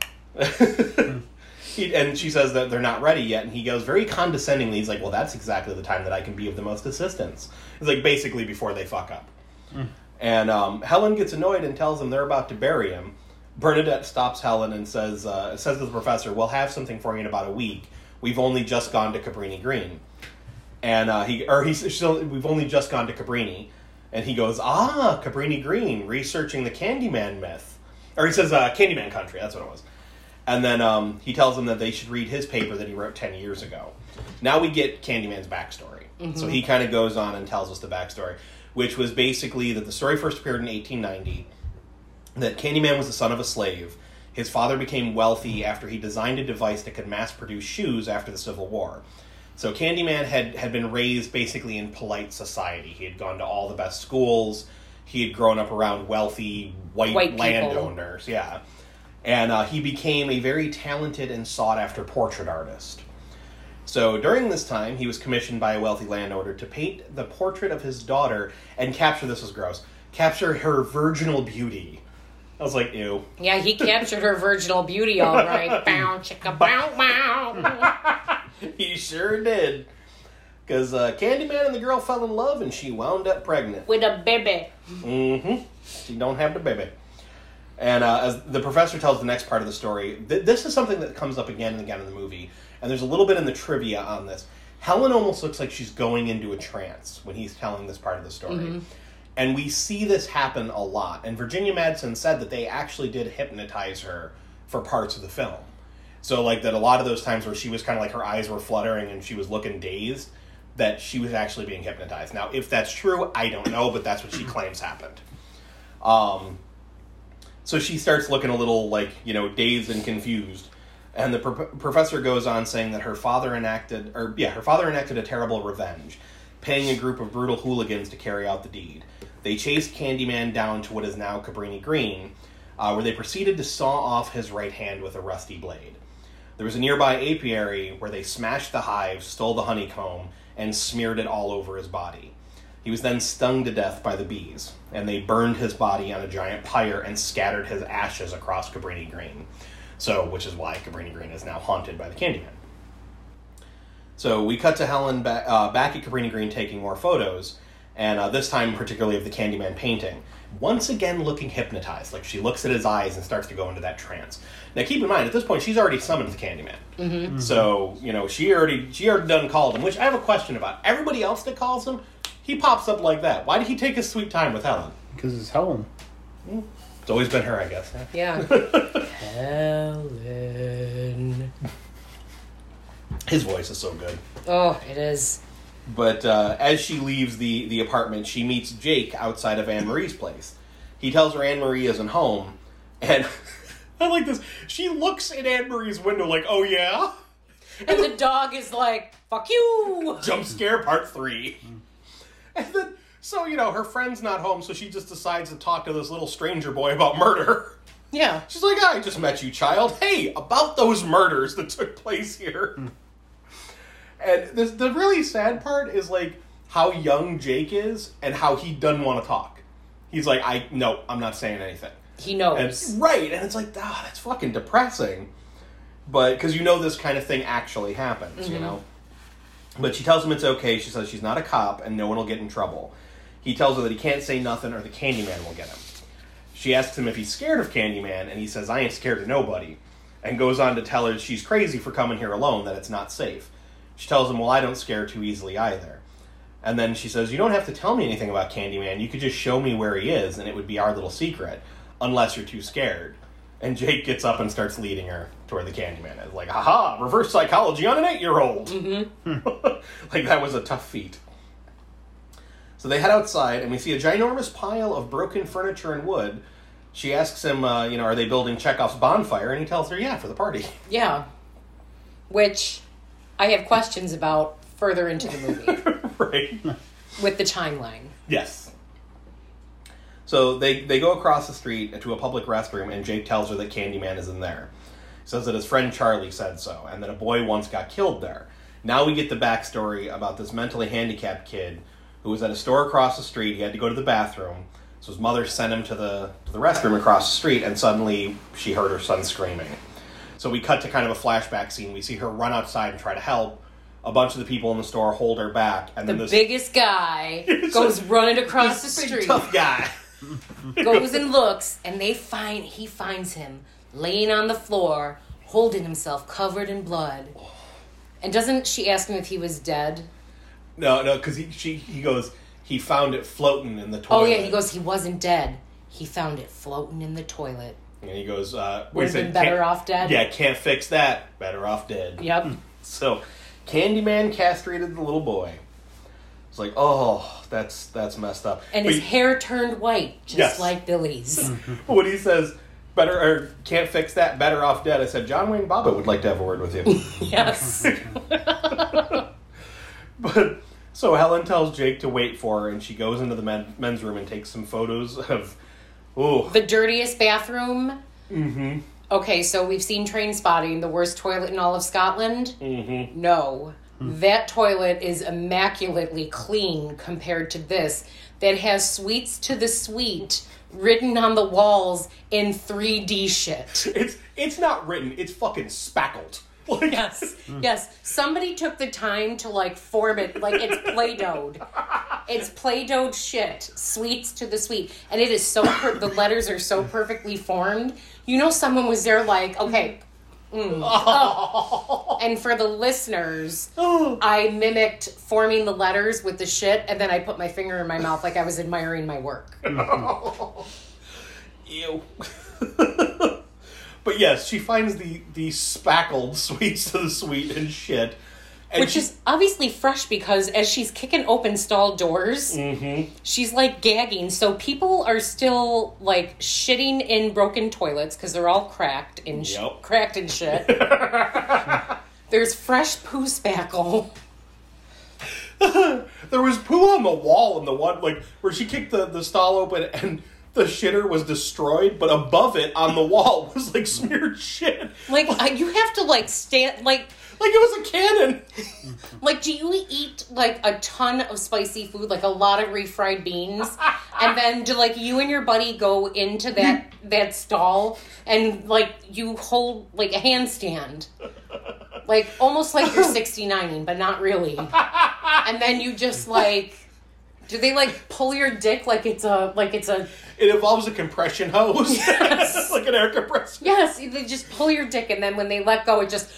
he, and she says that they're not ready yet, and he goes very condescendingly, he's like, well, that's exactly the time that I can be of the most assistance. It's like, basically before they fuck up. Mm. And um, Helen gets annoyed and tells them they're about to bury him. Bernadette stops Helen and says uh, says to the professor, we'll have something for you in about a week. We've only just gone to Cabrini Green. And uh, he, or he's, she's, we've only just gone to Cabrini. And he goes, ah, Cabrini Green, researching the Candyman myth. Or he says, uh, Candyman Country, that's what it was. And then um, he tells them that they should read his paper that he wrote ten years ago. Now we get Candyman's backstory. Mm-hmm. So he kind of goes on and tells us the backstory, which was basically that the story first appeared in eighteen ninety, that Candyman was the son of a slave. His father became wealthy after he designed a device that could mass-produce shoes after the Civil War. So Candyman had, had been raised basically in polite society. He had gone to all the best schools. He had grown up around wealthy white, white landowners. Yeah. And uh, he became a very talented and sought-after portrait artist. So during this time, he was commissioned by a wealthy landowner to paint the portrait of his daughter and capture, this was gross, capture her virginal beauty. I was like, ew. Yeah, he captured her virginal beauty all right. Bow, chicka, bow, wow. He sure did. Because uh, Candyman and the girl fell in love and she wound up pregnant. With a baby. Mm-hmm. She don't have the baby. And uh, as the professor tells the next part of the story, th- this is something that comes up again and again in the movie. And there's a little bit in the trivia on this. Helen almost looks like she's going into a trance when he's telling this part of the story. Mm-hmm. And we see this happen a lot. And Virginia Madsen said that they actually did hypnotize her for parts of the film. So, like, that a lot of those times where she was kind of like her eyes were fluttering and she was looking dazed, that she was actually being hypnotized. Now, if that's true, I don't know, but that's what she claims happened. Um, so she starts looking a little, like, you know, dazed and confused. And the pro- professor goes on saying that her father enacted, or yeah, her father enacted a terrible revenge, paying a group of brutal hooligans to carry out the deed. They chased Candyman down to what is now Cabrini Green, uh, where they proceeded to saw off his right hand with a rusty blade. There was a nearby apiary where they smashed the hive, stole the honeycomb, and smeared it all over his body. He was then stung to death by the bees, and they burned his body on a giant pyre and scattered his ashes across Cabrini Green. So, which is why Cabrini Green is now haunted by the Candyman. So we cut to Helen ba- uh, back at Cabrini Green taking more photos, and uh, this time particularly of the Candyman painting. Once again looking hypnotized, like she looks at his eyes and starts to go into that trance. Now keep in mind, at this point, she's already summoned the Candyman. Mm-hmm. Mm-hmm. So, you know, she already she already done called him, which I have a question about. Everybody else that calls him, he pops up like that. Why did he take his sweet time with Helen? Because it's Helen. It's always been her, I guess. Yeah. Helen. His voice is so good. Oh, it is. But uh, as she leaves the, the apartment, she meets Jake outside of Anne-Marie's place. He tells her Anne-Marie isn't home, and I like this. She looks in Anne-Marie's window like, oh yeah? And the dog is like, fuck you! Jump scare part three. And then, so, you know, her friend's not home, so she just decides to talk to this little stranger boy about murder. Yeah. She's like, I just met you, child. Hey, about those murders that took place here. Mm. And this, the really sad part is, like, how young Jake is and how he doesn't want to talk. He's like, I, no, I'm not saying anything. He knows. And, right, and it's like, ah, that's fucking depressing. But, because you know this kind of thing actually happens, mm-hmm. you know? But she tells him it's okay. She says she's not a cop and no one will get in trouble. He tells her that he can't say nothing or the Candyman will get him. She asks him if he's scared of Candyman, and he says, I ain't scared of nobody. And goes on to tell her she's crazy for coming here alone, that it's not safe. She tells him, well, I don't scare too easily either. And then she says, you don't have to tell me anything about Candyman. You could just show me where he is, and it would be our little secret, unless you're too scared. And Jake gets up and starts leading her toward the Candyman. It's like, haha, reverse psychology on an eight-year-old. Mm-hmm. Like, that was a tough feat. So they head outside, and we see a ginormous pile of broken furniture and wood. She asks him, uh, you know, are they building Chekhov's bonfire? And he tells her, yeah, for the party. Yeah. Which I have questions about further into the movie. Right. With the timeline. Yes. So they, they go across the street to a public restroom, and Jake tells her that Candyman is in there. He says that his friend Charlie said so, and that a boy once got killed there. Now we get the backstory about this mentally handicapped kid who was at a store across the street. He had to go to the bathroom, so his mother sent him to the to the restroom across the street, and suddenly she heard her son screaming. So we cut to kind of a flashback scene. We see her run outside and try to help. A bunch of the people in the store hold her back, and the then this biggest guy goes a, running across the big, street. Tough guy goes and looks, and they find he finds him laying on the floor, holding himself covered in blood. And doesn't she ask him if he was dead? No, no, because he she he goes, he found it floating in the toilet. Oh yeah, he goes, he wasn't dead. He found it floating in the toilet. And he goes, uh, would have been better off dead. Yeah, can't fix that. Better off dead. Yep. So, Candyman castrated the little boy. It's like, oh, that's that's messed up. And but his he, hair turned white, just yes. like Billy's. When he says, better or can't fix that, better off dead, I said, John Wayne Bobbitt would like to have a word with you. Yes. But so Helen tells Jake to wait for her, and she goes into the men, men's room and takes some photos of, ooh. The dirtiest bathroom. Mm-hmm. Okay, so we've seen Trainspotting, the worst toilet in all of Scotland. Mm-hmm. No. That toilet is immaculately clean compared to this that has Sweets to the Sweet written on the walls in three D shit. It's it's not written, it's fucking spackled. Like, yes, yes. Somebody took the time to, like, form it. Like, it's Play-Doh'd. It's Play-Doh'd shit. Sweets to the Sweet. And it is so, per- the letters are so perfectly formed. You know someone was there like, okay, mm, oh. And for the listeners, I mimicked forming the letters with the shit, and then I put my finger in my mouth like I was admiring my work. Ew. But yes, she finds the, the spackled Sweets to the Sweet and shit. And Which she- is obviously fresh because as she's kicking open stall doors, Mm-hmm. she's like gagging. So people are still like shitting in broken toilets because they're all cracked and sh- Yep. cracked and shit. There's fresh poo spackle. There was poo on the wall in the one, like, where she kicked the, the stall open and the shitter was destroyed, but above it on the wall was, like, smeared shit. Like I, you have to like stand like Like it was a cannon. like do you eat like a ton of spicy food, like a lot of refried beans, and then do like you and your buddy go into that that stall and like you hold like a handstand, like almost like you're sixty-nining, but not really, and then you just like do they like pull your dick like it's a like it's a It involves a compression hose. Yes. Like an air compressor. yes they just pull your dick and then when they let go it just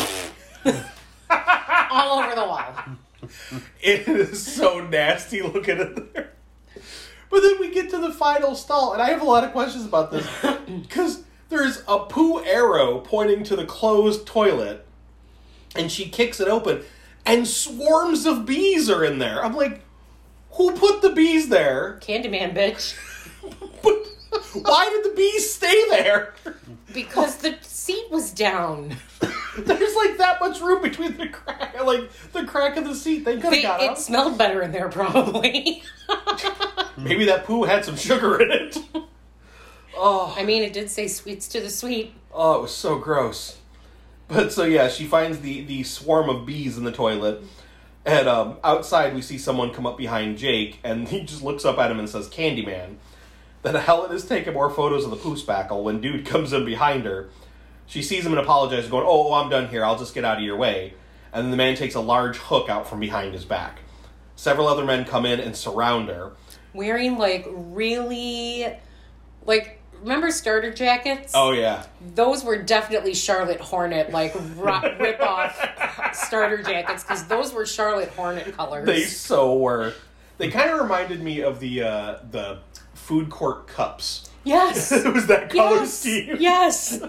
all over the wall. It is so nasty looking at there. But then we get to the final stall, and I have a lot of questions about this. Because there's a poo arrow pointing to the closed toilet, and she kicks it open, and swarms of bees are in there. I'm like, who put the bees there? Candyman, bitch. But why did the bees stay there? Because the seat was down. There's like that much room between the crack, like the crack of the seat. They could have They, got it up. smelled better in there, probably. Maybe that poo had some sugar in it. Oh, I mean, it did say sweets to the sweet. oh, it was so gross. But so yeah, she finds the the swarm of bees in the toilet, and um, outside we see someone come up behind Jake, and he just looks up at him and says, "Candyman." Then Helen is taking more photos of the poo spackle when dude comes in behind her. She sees him and apologizes, going, oh, I'm done here. I'll just get out of your way. And then the man takes a large hook out from behind his back. Several other men come in and surround her. Wearing, like, really... Like, remember starter jackets? Oh, yeah. Those were definitely Charlotte Hornet, like, ro- rip-off starter jackets, because those were Charlotte Hornet colors. They so were. They kind of reminded me of the uh, the food court cups. Yes! It was that color Yes! scheme. Yes!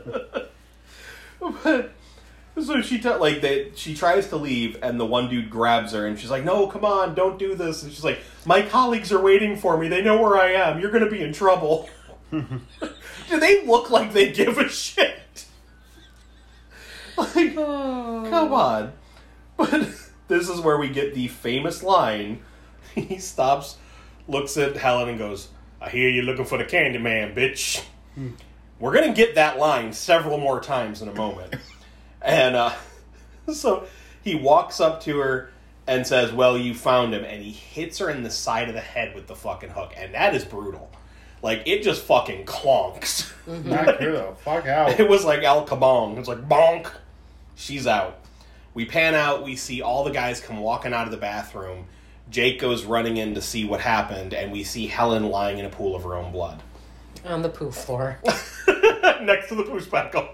But so she t- like they she tries to leave, and the one dude grabs her, and she's like, "No, come on, don't do this." And she's like, "My colleagues are waiting for me. They know where I am. You're gonna be in trouble." Do they look like they give a shit? Like, Oh. come on. But this is where we get the famous line. He stops, looks at Helen, and goes, "I hear you're looking for the Candyman, bitch." We're going to get that line several more times in a moment. And uh, so he walks up to her and says, "Well, you found him." And he hits her in the side of the head with the fucking hook. And that is brutal. Like, it just fucking clonks. Knock her the fuck out. It was like Al Kabong. It was like, bonk. She's out. We pan out. We see all the guys come walking out of the bathroom. Jake goes running in to see what happened. And we see Helen lying in a pool of her own blood. On the poo floor. Next to the poo spackle.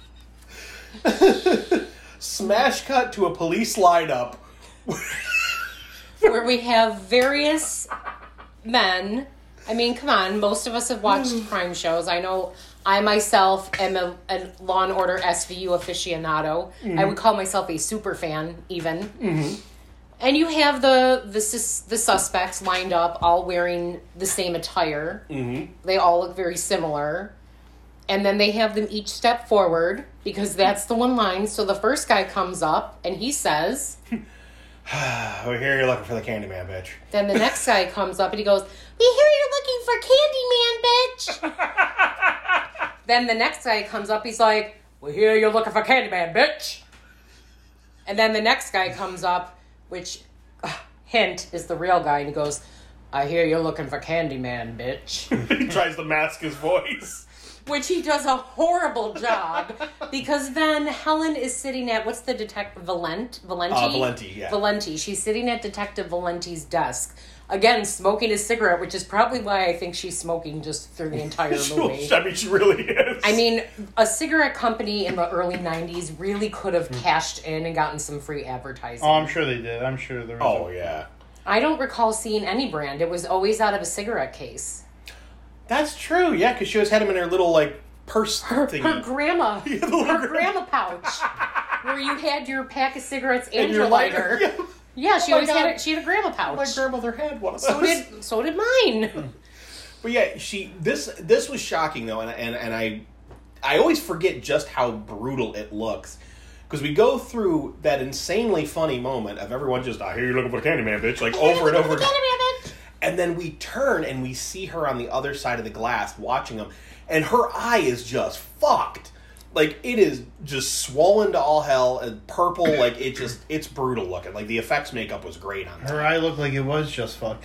Smash cut to a police lineup. Where we have various men. I mean, come on. Most of us have watched crime shows. I know I myself am a, a Law and Order S V U aficionado. Mm-hmm. I would call myself a super fan, even. Mm-hmm. And you have the the sus, the suspects lined up, all wearing the same attire. Mm-hmm. They all look very similar. And then they have them each step forward, because that's the one line. So the first guy comes up, and he says... We're here, you're looking for the Candyman, bitch. Then the next guy comes up, and he goes, "We hear you're looking for Candyman, bitch!" Then the next guy comes up, he's like, "We hear you're looking for Candyman, bitch!" And then the next guy comes up, which, uh, hint, is the real guy, and he goes, "I hear you're looking for Candyman, bitch." He tries to mask his voice. Which he does a horrible job, because then Helen is sitting at, what's the detective, Valent? Valenti? Uh, Valenti, yeah. Valenti. She's sitting at Detective Valenti's desk. Again, smoking a cigarette, which is probably why I think she's smoking just through the entire movie. I mean, she really is. I mean, a cigarette company in the early nineties really could have cashed in and gotten some free advertising. Oh, I'm sure they did. I'm sure there was. Oh, a... yeah. I don't recall seeing any brand. It was always out of a cigarette case. That's true, yeah, because she always had him in her little, like, purse Her, thingy. her grandma. Yeah, the little her grandma. grandma pouch. where you had your pack of cigarettes and, And your your lighter. lighter. Yeah. Yeah, she Oh my always had God. a, she had a grandma pouch. My grandmother had one of those. so did so did mine. But yeah, she this this was shocking though, and and and I I always forget just how brutal it looks because we go through that insanely funny moment of everyone just I hear you looking for Candyman, bitch, like over and over again. And then we turn and we see her on the other side of the glass watching him, and her eye is just fucked. Like, it is just swollen to all hell and purple. Like, it just, it's brutal looking. Like, the effects makeup was great on that. Her eye looked like it was just fucked.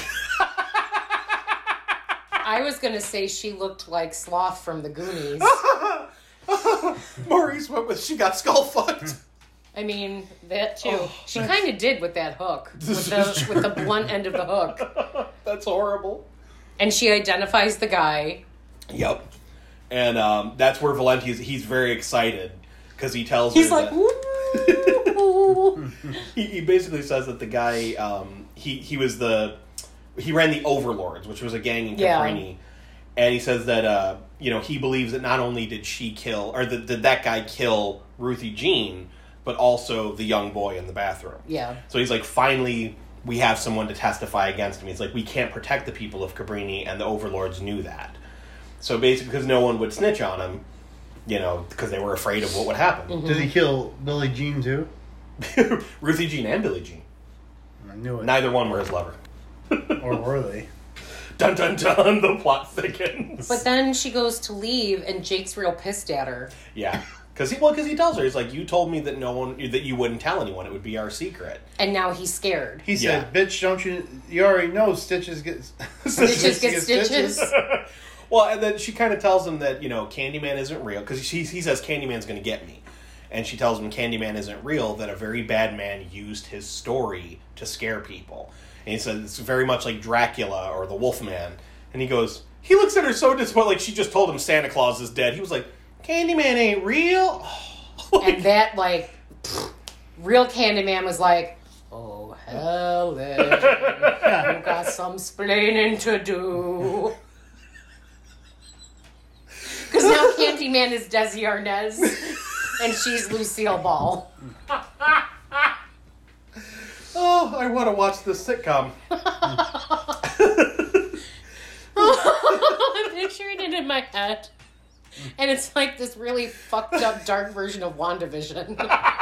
I was gonna say she looked like Sloth from the Goonies. Maurice went with, she got skull fucked. I mean, that too. Oh, she kind of did with that hook, with the with the blunt end of the hook. That's horrible. And she identifies the guy. Yep. And um, that's where Valenti is. He's very excited because he tells He's her like, that, woo. he, he basically says that the guy um, he he was the he ran the Overlords, which was a gang in Yeah. Cabrini, and he says that uh, you know he believes that not only did she kill or that did that guy kill Ruthie Jean, but also the young boy in the bathroom. Yeah. So he's like, finally, we have someone to testify against him. He's like, we can't protect the people of Cabrini, and the Overlords knew that. So basically, because no one would snitch on him, you know, because they were afraid of what would happen. Mm-hmm. Did he kill Billie Jean too? Ruthie Jean and Billie Jean. I knew it. Neither one were his lover. Or were they? Dun dun dun, the plot thickens. But then she goes to leave, and Jake's real pissed at her. Yeah. Because he, well, 'cause he tells her, he's like, you told me that no one, that you wouldn't tell anyone. It would be our secret. And now he's scared. He said, Yeah. "Bitch, don't you? You already know stitches get Stitches get stitches. Well, and then she kind of tells him that, you know, Candyman isn't real. Because he says, Candyman's going to get me. And she tells him Candyman isn't real, that a very bad man used his story to scare people. And he says, it's very much like Dracula or the Wolfman. And he goes, he looks at her so disappointed, like she just told him Santa Claus is dead. He was like, Candyman ain't real? Like, And that, like, pfft, real Candyman was like, oh, Helen, you got some splaining to do. Because now Candyman is Desi Arnaz, and she's Lucille Ball. oh, I want to watch this sitcom. I'm picturing it in my head. And it's like this really fucked up dark version of WandaVision.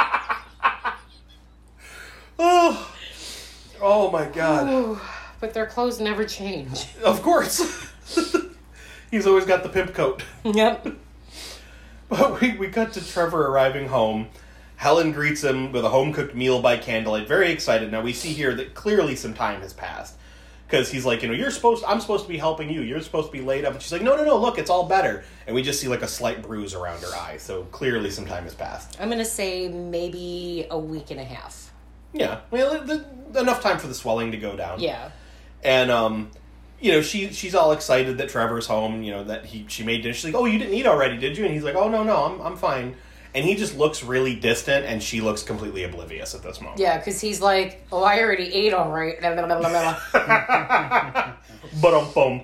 oh, oh my God. Ooh, but their clothes never change. Of course. He's always got the pimp coat. Yep. But we, we cut to Trevor arriving home. Helen greets him with a home-cooked meal by candlelight. Very excited. Now, we see here that clearly some time has passed. Because he's like, you know, you're supposed to, I'm supposed to be helping you. You're supposed to be laid up. And she's like, no, no, no, look, it's all better. And we just see, like, a slight bruise around her eye. So, clearly some time has passed. I'm going to say maybe a week and a half. Yeah. Well, the, the, enough time for the swelling to go down. Yeah. And, um... you know, she she's all excited that Trevor's home, you know, that he she made dinner. She's like, oh, you didn't eat already, did you? And he's like, oh, no, no, I'm I'm fine. And he just looks really distant, and she looks completely oblivious at this moment. Yeah, because he's like, oh, I already ate all right. Blah, blah, blah, blah, blah. But um, bum.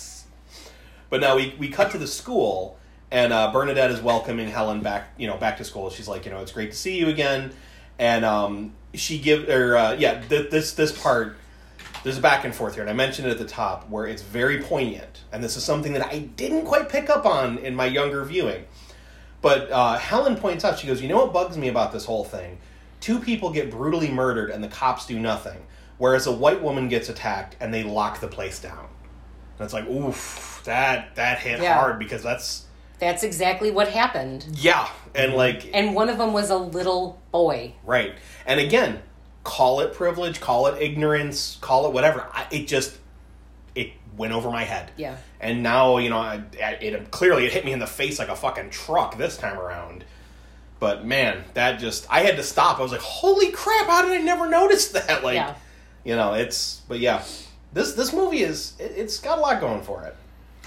But now we, we cut to the school, and uh, Bernadette is welcoming Helen back, you know, back to school. She's like, you know, it's great to see you again. And um, she give, or uh, yeah, th- this this part, there's a back and forth here, and I mentioned it at the top, where it's very poignant. And this is something that I didn't quite pick up on in my younger viewing. But uh, Helen points out, she goes, you know what bugs me about this whole thing? Two people get brutally murdered and the cops do nothing. Whereas a white woman gets attacked and they lock the place down. And it's like, oof, that, that hit Yeah. hard because that's... That's exactly what happened. Yeah, and like... And one of them was a little boy. Right. And again, call it privilege, call it ignorance, call it whatever. I, it just... It went over my head. Yeah. And now, you know, I, it clearly it hit me in the face like a fucking truck this time around. But man, that just, I had to stop. I was like, holy crap, how did I never notice that? Like, Yeah. you know, it's, but yeah, this this movie is, it, it's got a lot going for it.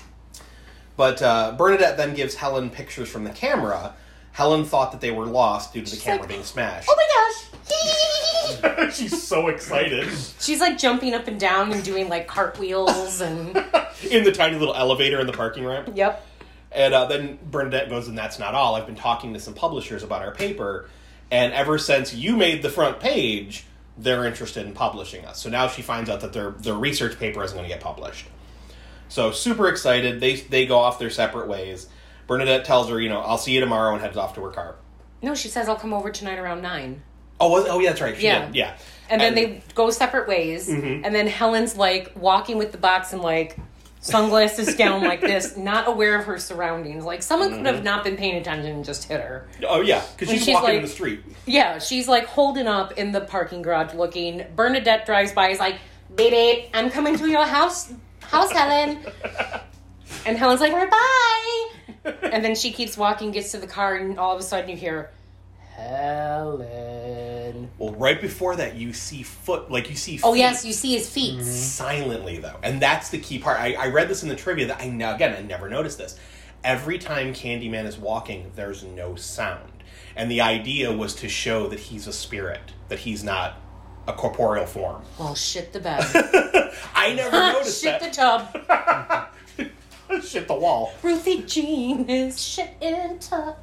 But uh, Bernadette then gives Helen pictures from the camera. Helen thought that they were lost due to the She's camera like, being smashed. Oh my gosh! She's so excited. She's like jumping up and down and doing like cartwheels and... In the tiny little elevator in the parking ramp. Yep. And uh, then Bernadette goes, and that's not all. I've been talking to some publishers about our paper, And ever since you made the front page, they're interested in publishing us. So now she finds out that their their research paper isn't going to get published. So super excited. They they go off their separate ways. Bernadette tells her, you know, I'll see you tomorrow, and heads off to her car. No, she says, I'll come over tonight around nine. Oh, was, oh yeah, that's right. She Yeah. did. Yeah. And then they go separate ways. Mhm. And then Helen's like walking with the box and like sunglasses down like this, not aware of her surroundings. Like someone could have not been paying attention and just hit her. Oh yeah, because And she's, she's walking like- in the street. Yeah, she's like holding up in the parking garage looking. Bernadette drives by, is like, baby, I'm coming to your house, house, Helen. And Helen's like, right, bye. And then she keeps walking, gets to the car, and all of a sudden you hear, Helen. Well, right before that, you see foot, like you see. Oh, feet yes, you see his feet. silently though, and that's the key part. I, I read this in the trivia that I now again I never noticed this. Every time Candyman is walking, there's no sound, and the idea was to show that he's a spirit, that he's not a corporeal form. Oh, shit the bed. I never noticed Shit that. the tub. Shit the wall. Ruthie Jean is shit in tub.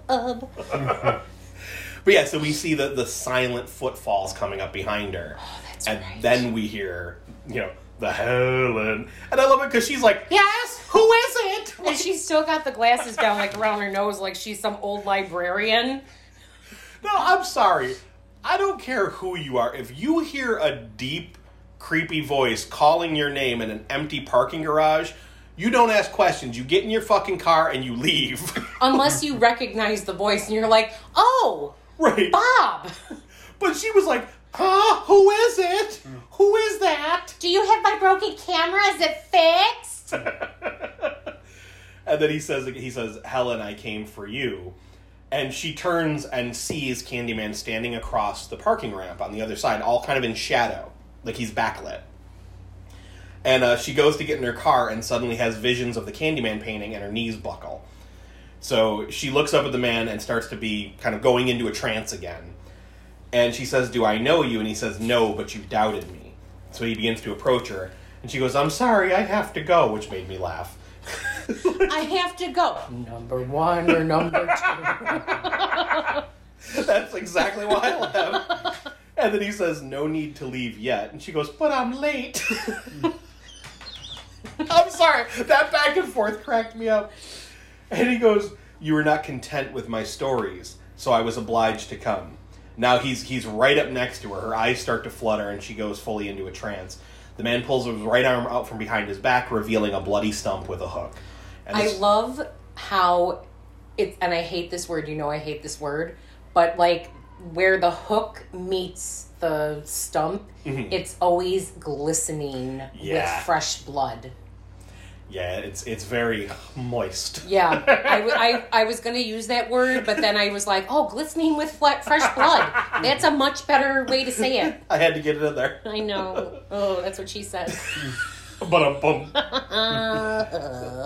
But yeah, so we see the, the silent footfalls coming up behind her. Oh, that's and right. then we hear, you know, the Helen. And I love it because she's like, yes, who is it? And she's still got the glasses down like around her nose like she's some old librarian. No, I'm sorry. I don't care who you are. If you hear a deep, creepy voice calling your name in an empty parking garage, you don't ask questions. You get in your fucking car and you leave. Unless you recognize the voice and you're like, oh, Right. Bob, But she was like, huh? Who is it? Who is that? do you have my broken camera? Is it fixed? And then he says, he says, Helen, I came for you. And she turns and sees Candyman standing across the parking ramp on the other side, all kind of in shadow, like he's backlit. And uh, she goes to get in her car and suddenly has visions of the Candyman painting and her knees buckle. So she looks up at the man and starts to be kind of going into a trance again. And she says, do I know you? And he says, no, but you doubted me. So he begins to approach her. And she goes, I'm sorry, I have to go, which made me laugh. I have to go. Number one or number two? That's exactly why I laugh. And then he says, no need to leave yet. And she goes, but I'm late. I'm sorry. That back and forth cracked me up. And he goes, you were not content with my stories, so I was obliged to come. Now he's he's right up next to her. Her eyes start to flutter, and she goes fully into a trance. The man pulls his right arm out from behind his back, revealing a bloody stump with a hook. And I this- love how it, and I hate this word, you know I hate this word, but like where the hook meets the stump, Mhm. it's always glistening Yeah. with fresh blood. Yeah, it's it's very moist. Yeah, I, w- I, I was going to use that word, but then I was like, oh, glistening with fle- fresh blood. That's a much better way to say it. I had to get it in there. I know. Oh, that's what she said. But um, boom. Uh,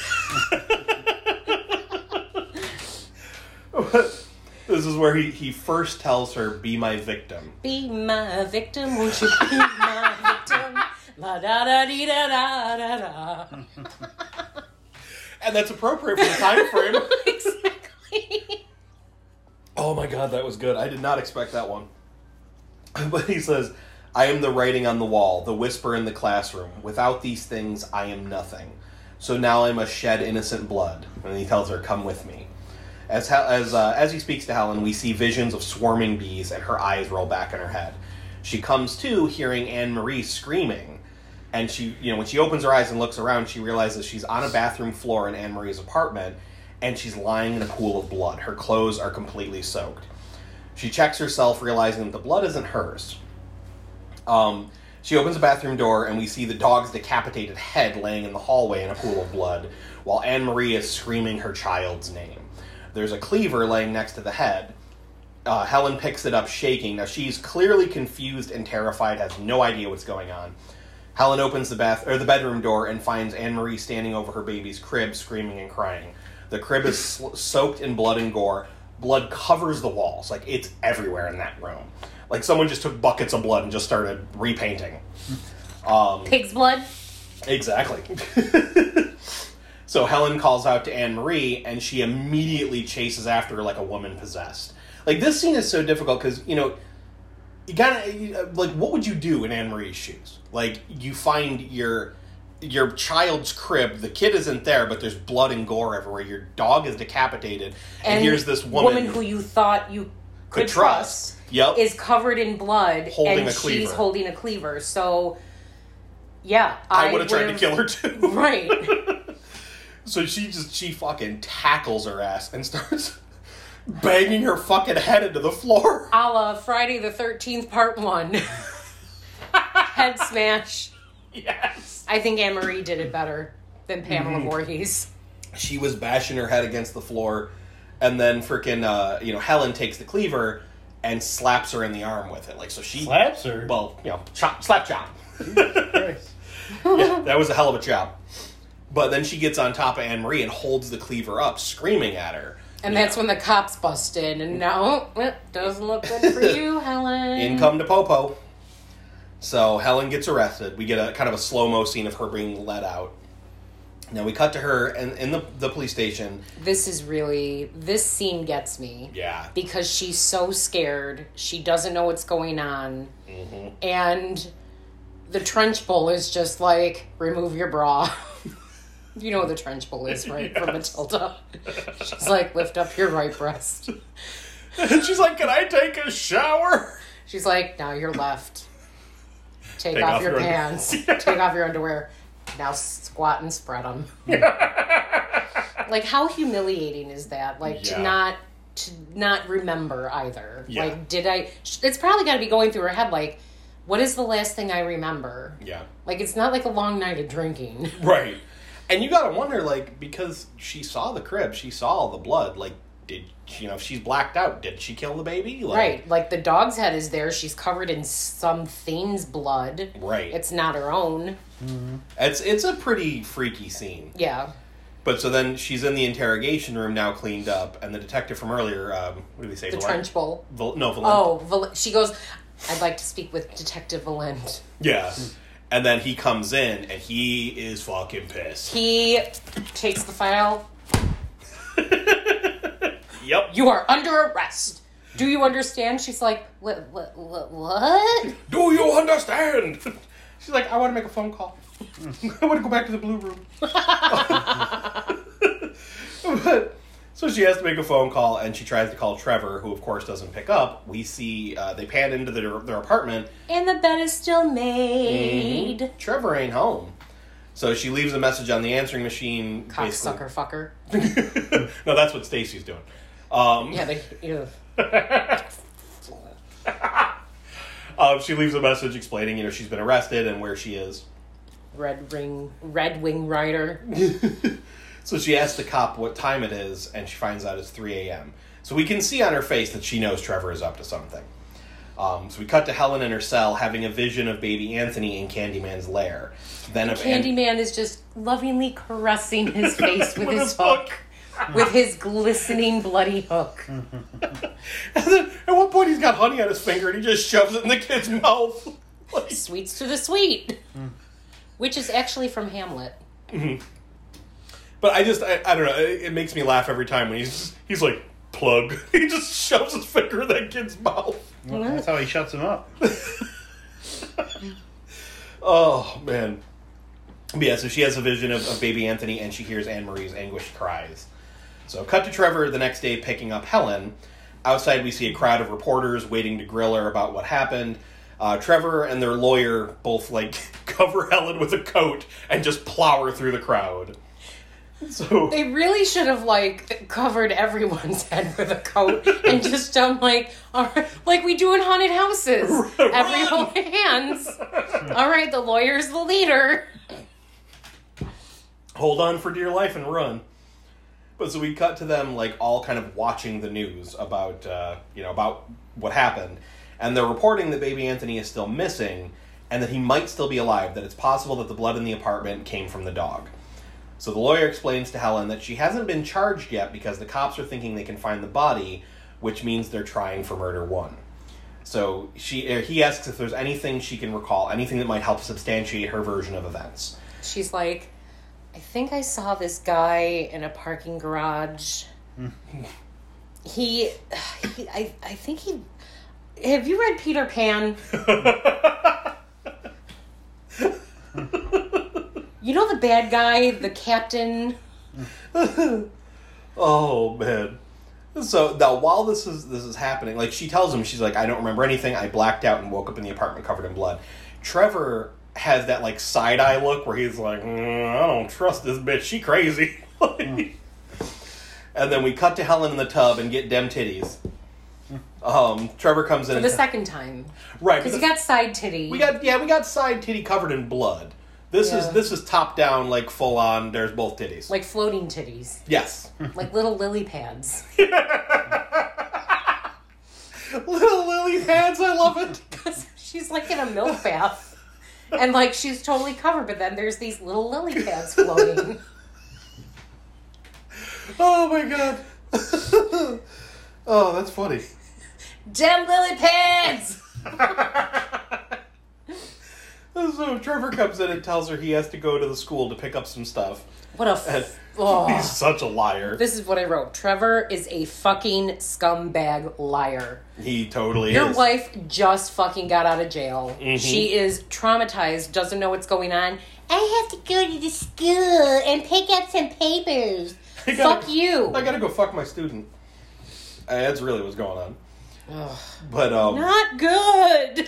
This is where he, he first tells her, be my victim. be my victim, won't you be my victim? La da da dee da da da da. And that's appropriate for the time frame. Exactly. Oh my god, that was good. I did not expect that one. But he says, I am the writing on the wall, the whisper in the classroom. Without these things, I am nothing. So now I must shed innocent blood. And he tells her, come with me. As Hel- as uh, as he speaks to Helen, we see visions of swarming bees, and her eyes roll back in her head. She comes to, hearing Anne-Marie screaming. And she, you know, when she opens her eyes and looks around, she realizes she's on a bathroom floor in Anne-Marie's apartment, and she's lying in a pool of blood. Her clothes are completely soaked. She checks herself, realizing that the blood isn't hers. Um, she opens the bathroom door, and we see the dog's decapitated head laying in the hallway in a pool of blood, while Anne-Marie is screaming her child's name. There's a cleaver laying next to the head. Uh, Helen picks it up, shaking. Now, she's clearly confused and terrified, has no idea what's going on. Helen opens the bath or the bedroom door and finds Anne-Marie standing over her baby's crib, screaming and crying. The crib is sl- soaked in blood and gore. Blood covers the walls. Like, it's everywhere in that room. Like, someone just took buckets of blood and just started repainting. Um, Pig's blood? exactly. So Helen calls out to Anne-Marie, and she immediately chases after her like a woman possessed. Like, this scene is so difficult because, you know, you gotta, like, what would you do in Anne Marie's shoes? Like, you find your your child's crib, the kid isn't there, but there's blood and gore everywhere. Your dog is decapitated, and, and here's this woman, woman who you thought you could, could trust, trust yep. is covered in blood, holding and a cleaver. she's holding a cleaver. So, yeah, I, I would have tried to kill her too. Right. So she just, she fucking tackles her ass and starts banging her fucking head into the floor. A la Friday the thirteenth part one. Head smash. Yes. I think Anne Marie did it better than Pamela Mm-hmm. Voorhees. She was bashing her head against the floor, and then freaking, uh, you know, Helen takes the cleaver and slaps her in the arm with it. Like, so she... Slaps her? Well, you know, chop, slap chop. Christ. Yeah, that was a hell of a chop. But then she gets on top of Anne Marie and holds the cleaver up, screaming at her. And that's when the cops bust in, and no, it doesn't look good for you, Helen. In come to Popo. So Helen gets arrested. We get a kind of a slow-mo scene of her being let out. Now we cut to her in, in the, the police station. This is really, this scene gets me. Yeah. Because she's so scared. She doesn't know what's going on. Mm-hmm. And the trench bull is just like, remove your bra. You know what the trench bull is, right? Yes. From Matilda. She's like, lift up your right breast. And she's like, can I take a shower? She's like, now your left. Take, Take off, off your, your pants. underwear. Take off your underwear. Now squat and spread them. Like, how humiliating is that? Like, Yeah. to not to not remember either. Yeah. Like, did I... It's probably got to be going through her head, like, what is the last thing I remember? Yeah. Like, it's not like a long night of drinking. Right. And you gotta wonder, like, because she saw the crib, she saw all the blood, like, did, you know, if she's blacked out, did she kill the baby? Like, Right. Like, the dog's head is there. She's covered in some thing's blood. Right. It's not her own. Mm-hmm. It's, it's a pretty freaky scene. Yeah. But so then she's in the interrogation room now cleaned up, and the detective from earlier, um, what did he say? The Valent? trench bull. Val- no, Valent. Oh, Val- she goes, I'd like to speak with Detective Valent. Yeah. And then he comes in, and he is fucking pissed. He takes the file. Yep. You are under arrest. Do you understand? She's like, what? What? What? what? Do you understand? She's like, I want to make a phone call. I want to go back to the blue room. But, so she has to make a phone call, and she tries to call Trevor, who of course doesn't pick up. We see uh, they pan into their, their apartment. And the bed is still made. Mm-hmm. Trevor ain't home. So she leaves a message on the answering machine. Cocksucker fucker. No, that's what Stacy's doing. Um, Yeah, they. Ew. um, she leaves a message explaining, you know, she's been arrested and where she is. Red ring, Red Wing Rider. So she asks the cop what time it is, and she finds out it's three a.m. So we can see on her face that she knows Trevor is up to something. Um, so we cut to Helen in her cell having a vision of baby Anthony in Candyman's lair. Then of An- Candyman is just lovingly caressing his face with, With his his hook. hook. With his glistening bloody hook. And then at one point he's got honey on his finger and he just shoves it in the kid's mouth. Like, Sweets to the sweet. Which is actually from Hamlet. but I just, I, I don't know, it, it makes me laugh every time when he's he's like, plug. He just shoves his finger in that kid's mouth. Well, that's how he shuts him up. Oh, man. But yeah, so she has a vision of, of baby Anthony, and she hears Anne Marie's anguished cries. So cut to Trevor the next day picking up Helen. Outside, we see a crowd of reporters waiting to grill her about what happened. Uh, Trevor and their lawyer both, like, cover Helen with a coat and just plow her through the crowd. So They really should have, like, covered everyone's head with a coat and just done, like, all right, like we do in haunted houses. Run. Everyone hands. All right, the lawyer's the leader. hold on for dear life and run. But so we cut to them, like, all kind of watching the news about, uh, you know, about what happened. And they're reporting that baby Anthony is still missing and that he might still be alive, that it's possible that the blood in the apartment came from the dog. So the lawyer explains to Helen that she hasn't been charged yet because the cops are thinking they can find the body, which means they're trying for murder one. So she, er, he asks if there's anything she can recall, anything that might help substantiate her version of events. She's like, I think I saw this guy in a parking garage. he, he I, I think he, have you read Peter Pan? You know the bad guy, the captain? Oh, man. So now, while this is this is happening, like, she tells him, she's like, I don't remember anything. I blacked out and woke up in the apartment covered in blood. Trevor has that, like, side-eye look where he's like, mm, I don't trust this bitch. She crazy. mm. And then we cut to Helen in the tub and get dem titties. Um, Trevor comes in For the and second time. Right. Because you got side titty. We got, yeah, we got side titty covered in blood. This yeah. is this is top down, like, full on. There's both titties, like floating titties. Yes, like little lily pads. Little lily pads, I love it. Because she's like in a milk bath, and like she's totally covered, but then there's these little lily pads floating. Oh my god! Oh, that's funny. Damn lily pads. So Trevor comes in and tells her he has to go to the school to pick up some stuff. What a... F- oh. He's such a liar. This is what I wrote. Trevor is a fucking scumbag liar. He totally Your is. Your wife just fucking got out of jail. Mm-hmm. She is traumatized, doesn't know what's going on. I have to go to the school and pick up some papers. Gotta, fuck you. I gotta go fuck my student. Uh, that's really what's going on. Ugh. But, um... Not good.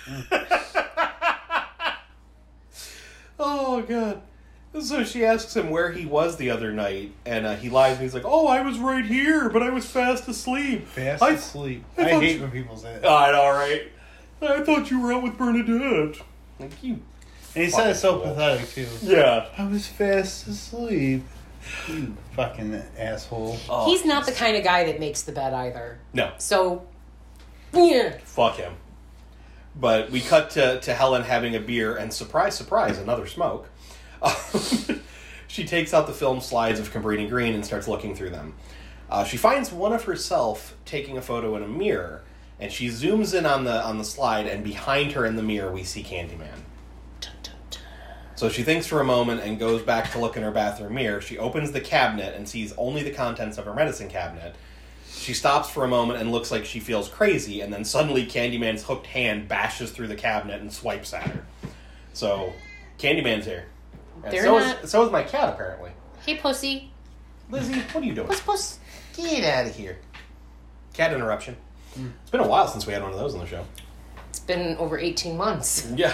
Oh, God. So she asks him where he was the other night, and uh, he lies, and he's like, oh, I was right here, but I was fast asleep. Fast I, asleep. I, I hate you... when people say that. Oh, I know, right? I thought you were out with Bernadette. Like, you... And he said it so pathetic, too. Yeah. I was fast asleep. You fucking asshole. Oh, he's not the kind of guy that makes the bed, either. No. So, yeah. Fuck him. But we cut to, to Helen having a beer, and surprise, surprise, another smoke. She takes out the film slides of Cabrini Green and starts looking through them. Uh, she finds one of herself taking a photo in a mirror, and she zooms in on the on the slide, and behind her in the mirror we see Candyman. Dun, dun, dun. So she thinks for a moment and goes back to look in her bathroom mirror. She opens the cabinet and sees only the contents of her medicine cabinet. She stops for a moment and looks like she feels crazy, and then suddenly Candyman's hooked hand bashes through the cabinet and swipes at her. So, Candyman's here. And so, not... is, so is my cat, apparently. Hey, pussy. Lizzie, what are you doing? Puss, puss. Get out of here. Cat interruption. Mm. It's been a while since we had one of those on the show. It's been over eighteen months. Yeah.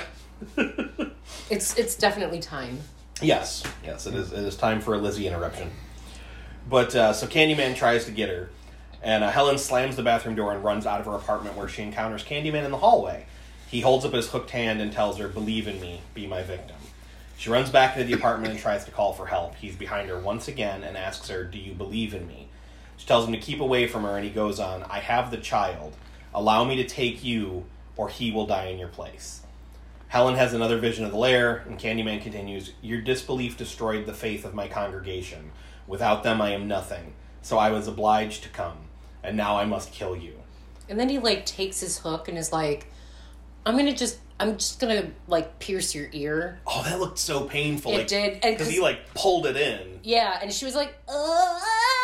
it's it's definitely time. Yes. Yes, it is, it is time for a Lizzie interruption. But, uh, so Candyman tries to get her. And uh, Helen slams the bathroom door and runs out of her apartment, where she encounters Candyman in the hallway. He holds up his hooked hand and tells her, believe in me, be my victim. She runs back into the apartment and tries to call for help. He's behind her once again and asks her, do you believe in me? She tells him to keep away from her, and he goes on, I have the child. Allow me to take you, or he will die in your place. Helen has another vision of the lair, and Candyman continues, your disbelief destroyed the faith of my congregation. Without them I am nothing, so I was obliged to come. And now I must kill you. And then he, like, takes his hook and is like, I'm gonna just, I'm just gonna, like, pierce your ear. Oh, that looked so painful. It like, did. Because he, like, pulled it in. Yeah, and she was like, oh.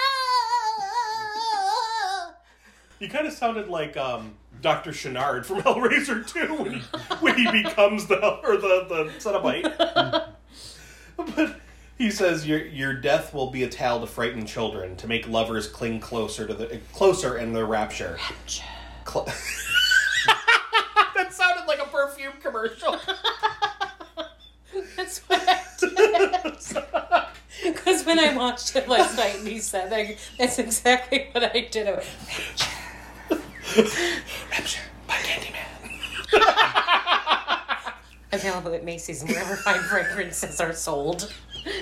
You kind of sounded like um, Doctor Chenard from Hellraiser two when he, when he becomes the, or the, the Cenobite. But... He says, your your death will be a tale to frighten children, to make lovers cling closer to the closer in their rapture. Rapture. Cl- that sounded like a perfume commercial. That's what I did. Because when I watched it last night and he said that, that's exactly what I did. I went, Rapture. Rapture by Candyman. Available at Macy's and wherever fine fragrances are sold.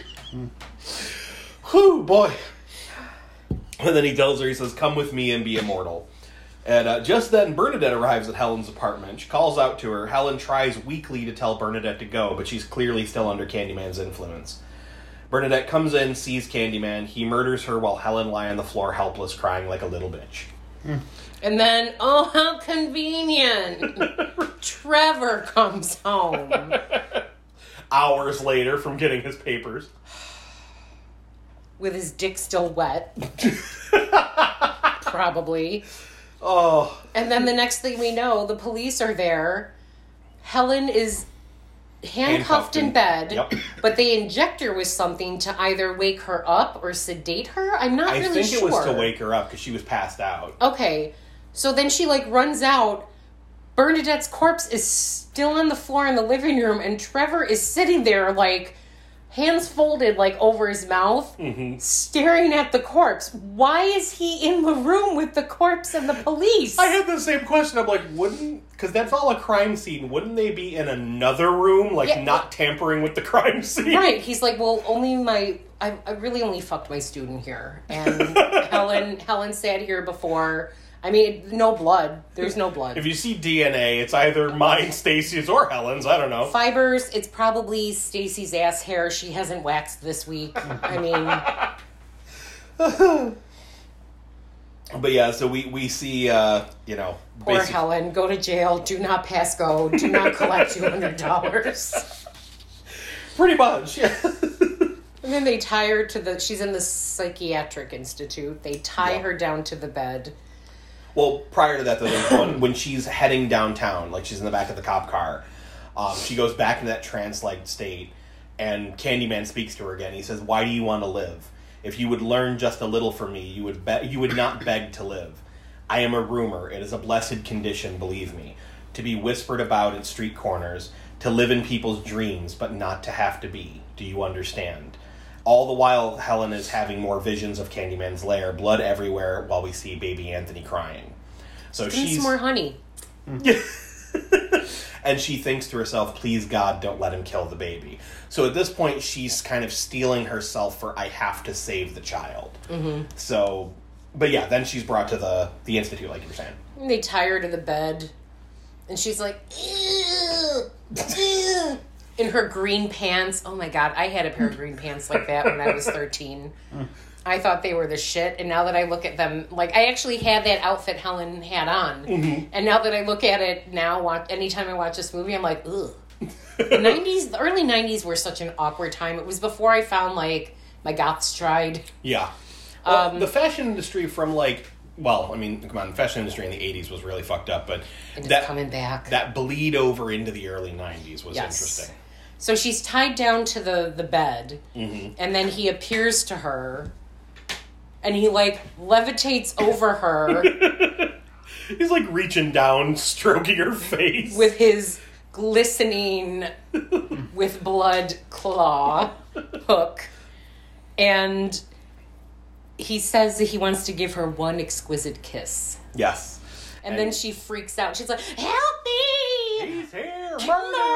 Whew, boy. And then he tells her, he says, come with me and be immortal. And uh, just then, Bernadette arrives at Helen's apartment. She calls out to her. Helen tries weakly to tell Bernadette to go, but she's clearly still under Candyman's influence. Bernadette comes in, sees Candyman. He murders her while Helen lies on the floor helpless, crying like a little bitch. Mm. And then, oh, how convenient. Trevor comes home. Hours later from getting his papers. With his dick still wet. Probably. Oh. And then the next thing we know, the police are there. Helen is handcuffed, handcuffed in bed, yep. but they inject her with something to either wake her up or sedate her. I'm not I really sure. I think it was to wake her up because she was passed out. Okay. So then she, like, runs out. Bernadette's corpse is still on the floor in the living room, and Trevor is sitting there, like, hands folded, like, over his mouth, mm-hmm. staring at the corpse. Why is he in the room with the corpse and the police? I had the same question. I'm like, wouldn't... Because that's all a crime scene. Wouldn't they be in another room, like, yeah, not tampering with the crime scene? Right. He's like, well, only my... I, I really only fucked my student here. And Helen Helen sat here before... I mean, no blood. There's no blood. If you see D N A, it's either mine, Stacy's, or Helen's. I don't know. Fibers, it's probably Stacy's ass hair she hasn't waxed this week. I mean... But yeah, so we, we see, uh, you know... Poor basic... Helen, go to jail, do not pass go, do not collect two hundred dollars. Pretty much, yeah. And then they tie her to the... She's in the psychiatric institute. They tie yeah. her down to the bed. Well, prior to that, though, when, when she's heading downtown, like she's in the back of the cop car, um, she goes back into that trance-like state, and Candyman speaks to her again. He says, "Why do you want to live? If you would learn just a little from me, you would be- you would not beg to live. I am a rumor. It is a blessed condition, believe me, to be whispered about in street corners, to live in people's dreams, but not to have to be. Do you understand?" All the while, Helen is having more visions of Candyman's lair, blood everywhere, while we see baby Anthony crying. So Give she's some more honey. And she thinks to herself, please God, don't let him kill the baby. So at this point, she's kind of steeling herself for, I have to save the child. Mm-hmm. So, but yeah, then she's brought to the, the institute, like you were saying. And they tie her to the bed, and she's like, ew, ew. In her green pants. Oh my God, I had a pair of green pants like that when I was thirteen. I thought they were the shit, and now that I look at them, like, I actually had that outfit Helen had on, mm-hmm. and now that I look at it now, watch, anytime I watch this movie, I'm like, ugh. The nineties, the early nineties were such an awkward time. It was before I found, like, my goth stride. Yeah. Well, Um, the fashion industry from, like, well, I mean, come on, the fashion industry in the eighties was really fucked up, but and it's that, coming back. that bleed over into the early nineties was Yes. interesting. So she's tied down to the, the bed, mm-hmm. and then he appears to her, and he, like, levitates over her. He's, like, reaching down, stroking her face. With his glistening with blood claw hook. And he says that he wants to give her one exquisite kiss. Yes. And, and then she freaks out. She's like, help me! He's here! Murderer!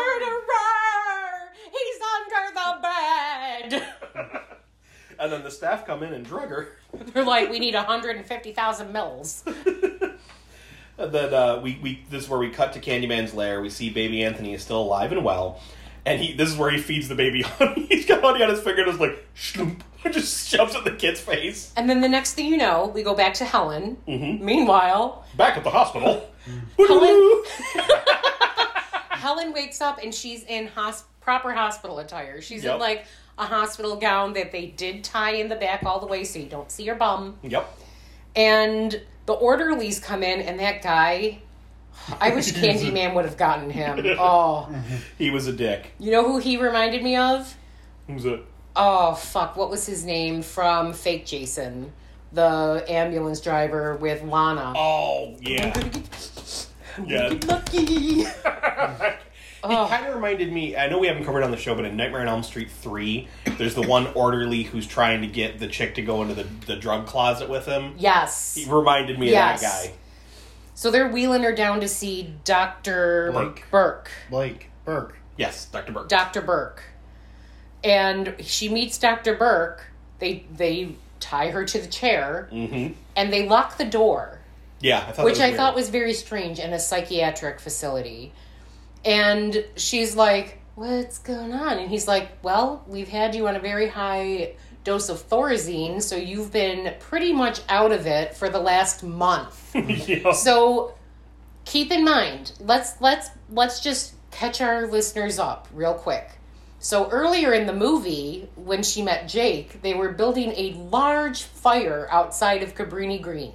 He's under the bed! And then the staff come in and drug her. They're like, we need one hundred fifty thousand mils. And then uh, we, we this is where we cut to Candyman's lair. We see baby Anthony is still alive and well. And he this is where he feeds the baby honey. He's got honey on his finger and is like, shloomp, and just shoves it in the kid's face. And then the next thing you know, we go back to Helen. Mm-hmm. Meanwhile... Back at the hospital. Helen... Helen wakes up and she's in hosp- proper hospital attire. She's yep. in, like, a hospital gown that they did tie in the back all the way so you don't see her bum. Yep. And the orderlies come in, and that guy... I wish Candyman would have gotten him. Oh. He was a dick. You know who he reminded me of? Who's it? Oh, fuck. What was his name from Fake Jason? The ambulance driver with Lana. Oh, yeah. Yeah. Lucky. He Oh. kind of reminded me, I know we haven't covered it on the show, but in Nightmare on Elm Street three, there's the one orderly who's trying to get the chick to go into the, the drug closet with him. Yes. He reminded me yes. of that guy. So they're wheeling her down to see Doctor Blake. Burke. Blake. Burke. Yes, Doctor Burke. Doctor Burke. And she meets Doctor Burke. They they tie her to the chair. Mm-hmm. And they lock the door. Yeah, I thought Which that was I weird. thought was very strange in a psychiatric facility. And she's like, what's going on? And he's like, well, we've had you on a very high dose of Thorazine, so you've been pretty much out of it for the last month. Yeah. So keep in mind, let's let's let's just catch our listeners up real quick. So earlier in the movie, when she met Jake, they were building a large fire outside of Cabrini Green.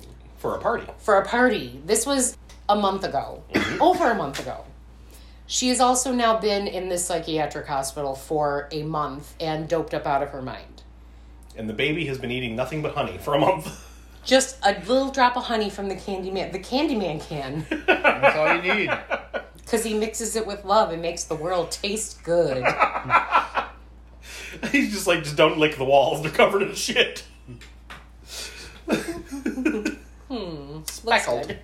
For a party. For a party. This was a month ago. Over a month ago. She has also now been in this psychiatric hospital for a month and doped up out of her mind. And the baby has been eating nothing but honey for a month. Just a little drop of honey from the Candyman. The Candyman can. That's all you need. Because he mixes it with love and makes the world taste good. He's just like, just don't lick the walls. They're covered in shit. hmm. Speckled.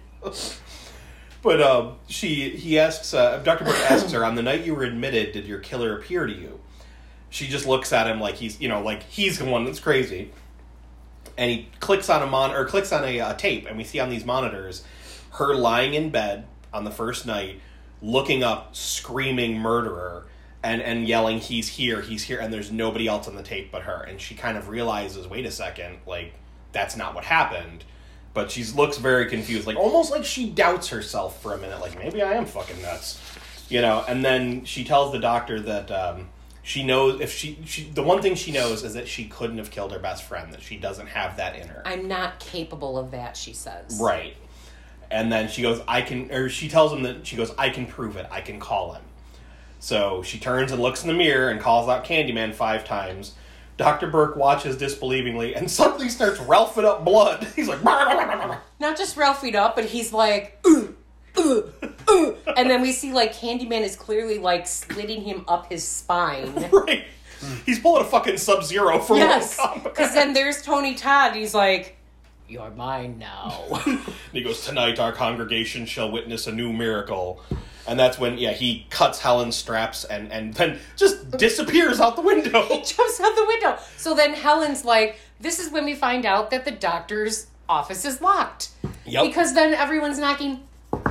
But um, she, he asks, uh, Doctor Burke asks her, on the night you were admitted, did your killer appear to you? She just looks at him like he's, you know, like he's the one that's crazy. And he clicks on a mon or clicks on a uh, tape, and we see on these monitors her lying in bed on the first night, looking up, screaming murderer, and, and yelling, he's here, he's here, and there's nobody else on the tape but her. And she kind of realizes, wait a second, like, that's not what happened. But she looks very confused, like, almost like she doubts herself for a minute, like, maybe I am fucking nuts. You know, and then she tells the doctor that, um, she knows, if she, she, the one thing she knows is that she couldn't have killed her best friend, that she doesn't have that in her. I'm not capable of that, she says. Right. And then she goes, I can, or she tells him that, she goes, I can prove it, I can call him. So she turns and looks in the mirror and calls out Candyman five times. Doctor Burke watches disbelievingly and suddenly starts Ralphing up blood. He's like, bah, bah, bah, bah. Not just Ralphie'd up, but he's like, ooh, ooh, ooh. And then we see, like, Candyman is clearly, like, slitting him up his spine. Right. He's pulling a fucking Sub-Zero from Yes, Mortal Kombat. because then there's Tony Todd. He's like, you're mine now. And he goes, tonight our congregation shall witness a new miracle. And that's when, yeah, he cuts Helen's straps and, and then just disappears out the window. He jumps out the window. So then Helen's like, this is when we find out that the doctor's office is locked. Yep. Because then everyone's knocking.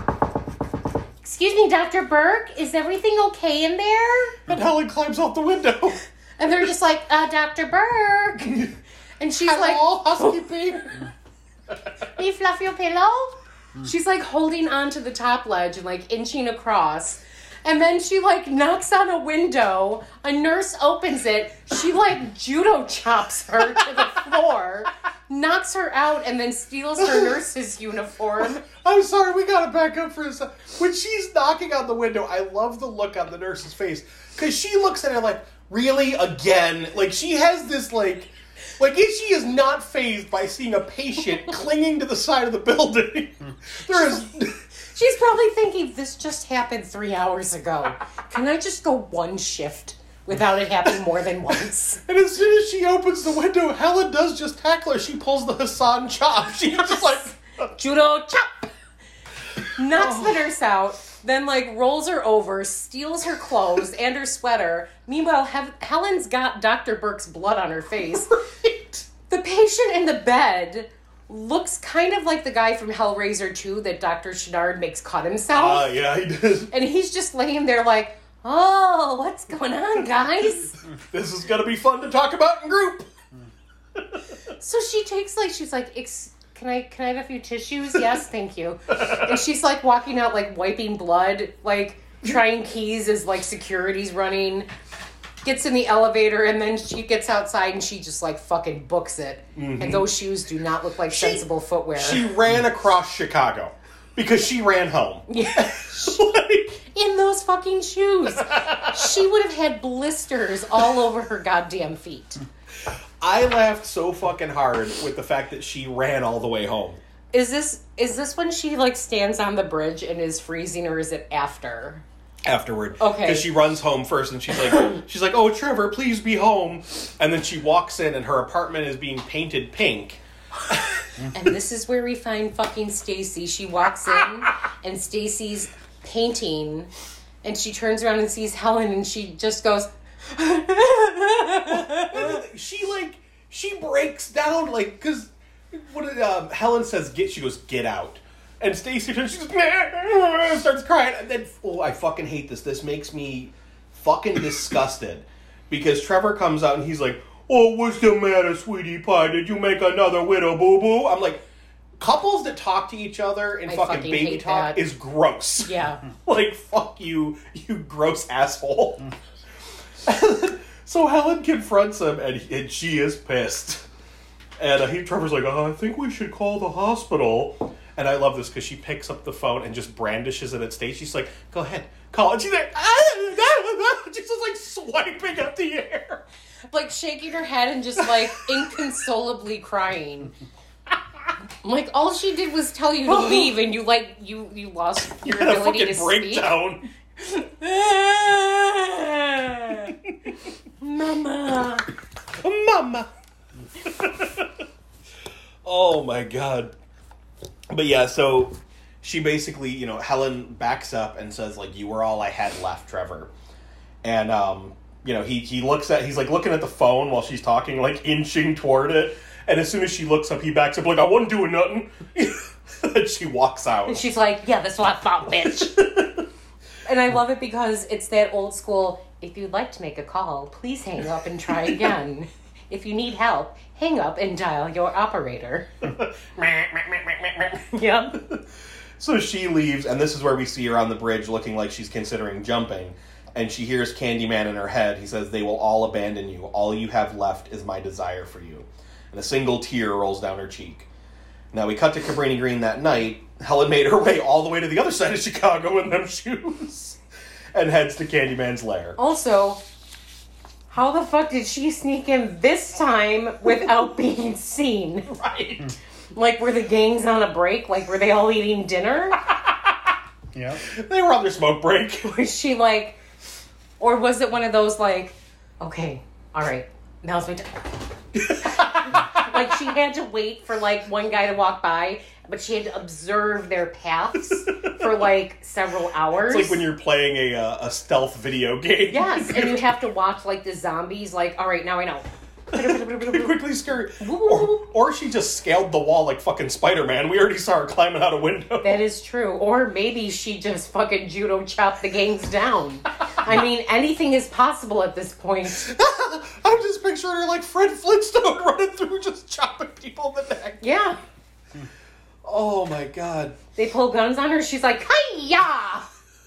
Excuse me, Doctor Burke, is everything okay in there? And Helen climbs out the window. And they're just like, uh, Doctor Burke. And she's Hello, like, housekeeping. can you fluff your pillow? She's like holding onto the top ledge and like inching across. And then she like knocks on a window. A nurse opens it. She like judo chops her to the floor, knocks her out, and then steals her nurse's uniform. I'm sorry, we gotta back up for a second. When she's knocking on the window, I love the look on the nurse's face. Because she looks at her like, really? Again? Like, she has this, like... Like, she is not fazed by seeing a patient clinging to the side of the building. There is... She's probably thinking, this just happened three hours ago. Can I just go one shift without it happening more than once? And as soon as she opens the window, Helen does just tackle her. She pulls the Hassan chop. She's just like... Judo chop! Knocks oh. the nurse out, then, like, rolls her over, steals her clothes and her sweater. Meanwhile, He- Helen's got Doctor Burke's blood on her face. Right. The patient in the bed looks kind of like the guy from Hellraiser two that Doctor Channard makes cut himself. Ah, uh, yeah, he did. And he's just laying there like, oh, what's going on, guys? This is gonna be fun to talk about in group. So she takes, like, she's like, Ex- can I can I have a few tissues? Yes, thank you. And she's, like, walking out, like, wiping blood, like, trying keys as, like, security's running. Gets in the elevator, and then she gets outside, and she just, like, fucking books it. Mm-hmm. And those shoes do not look like she, sensible footwear. She ran across Chicago because she ran home. Yeah. like, in those fucking shoes. She would have had blisters all over her goddamn feet. I laughed so fucking hard with the fact that she ran all the way home. Is this is this when she, like, stands on the bridge and is freezing, or is it after? Afterward. Okay. Because she runs home first, and she's like, she's like, oh, Trevor, please be home. And then she walks in, and her apartment is being painted pink. And this is where we find fucking Stacy. She walks in, and Stacy's painting, and she turns around and sees Helen, and she just goes... she, like, she breaks down, like, because what did, um, Helen says, get, she goes, get out. And Stacy turns, she just starts crying. And then, oh, I fucking hate this. This makes me fucking disgusted. Because Trevor comes out and he's like, oh, what's the matter, sweetie pie? Did you make another widow boo-boo? I'm like, couples that talk to each other in fucking, fucking baby talk that. is gross. Yeah. Like, fuck you, you gross asshole. So Helen confronts him, and, and she is pissed. And uh, he, Trevor's like, oh, I think we should call the hospital. And I love this because she picks up the phone and just brandishes it at stage. She's like, go ahead, call it. She's like, ah, she's just like swiping at the air. Like shaking her head and just like inconsolably crying. Like all she did was tell you to leave, and you like you you lost your you had ability a to breakdown. speak. Mama, mama. Oh my god. But yeah, so she basically, you know, Helen backs up and says, like, you were all I had left, Trevor. And, um, you know, he, he looks at, he's like looking at the phone while she's talking, like inching toward it. And as soon as she looks up, he backs up, like, I wasn't doing nothing. And she walks out. and she's like, yeah, that's what I thought, bitch. And I love it because it's that old school, if you'd like to make a call, please hang up and try again. If you need help, hang up and dial your operator. Yep. So she leaves, and this is where we see her on the bridge looking like she's considering jumping. And she hears Candyman in her head. He says, they will all abandon you. All you have left is my desire for you. And a single tear rolls down her cheek. Now we cut to Cabrini Green that night. Helen made her way all the way to the other side of Chicago in them shoes. And heads to Candyman's lair. Also, how the fuck did she sneak in this time without being seen? Right. Like, were the gangs on a break? Like, were they all eating dinner? Yeah. They were on their smoke break. Was she like... Or was it one of those, like, okay, all right, now's my time. Like, she had to wait for, like, one guy to walk by, but she had to observe their paths for, like, several hours. It's like when you're playing a uh, a stealth video game. Yes, and you have to watch, like, the zombies, like, all right, now I know. Quickly scurry. Or, or she just scaled the wall like fucking Spider-Man. We already saw her climbing out a window. That is true. Or maybe she just fucking judo chopped the gangs down. I mean, anything is possible at this point. I'm just picturing her like Fred Flintstone running through just chopping people in the neck. Yeah. Oh my god. They pull guns on her, she's like, hi-ya!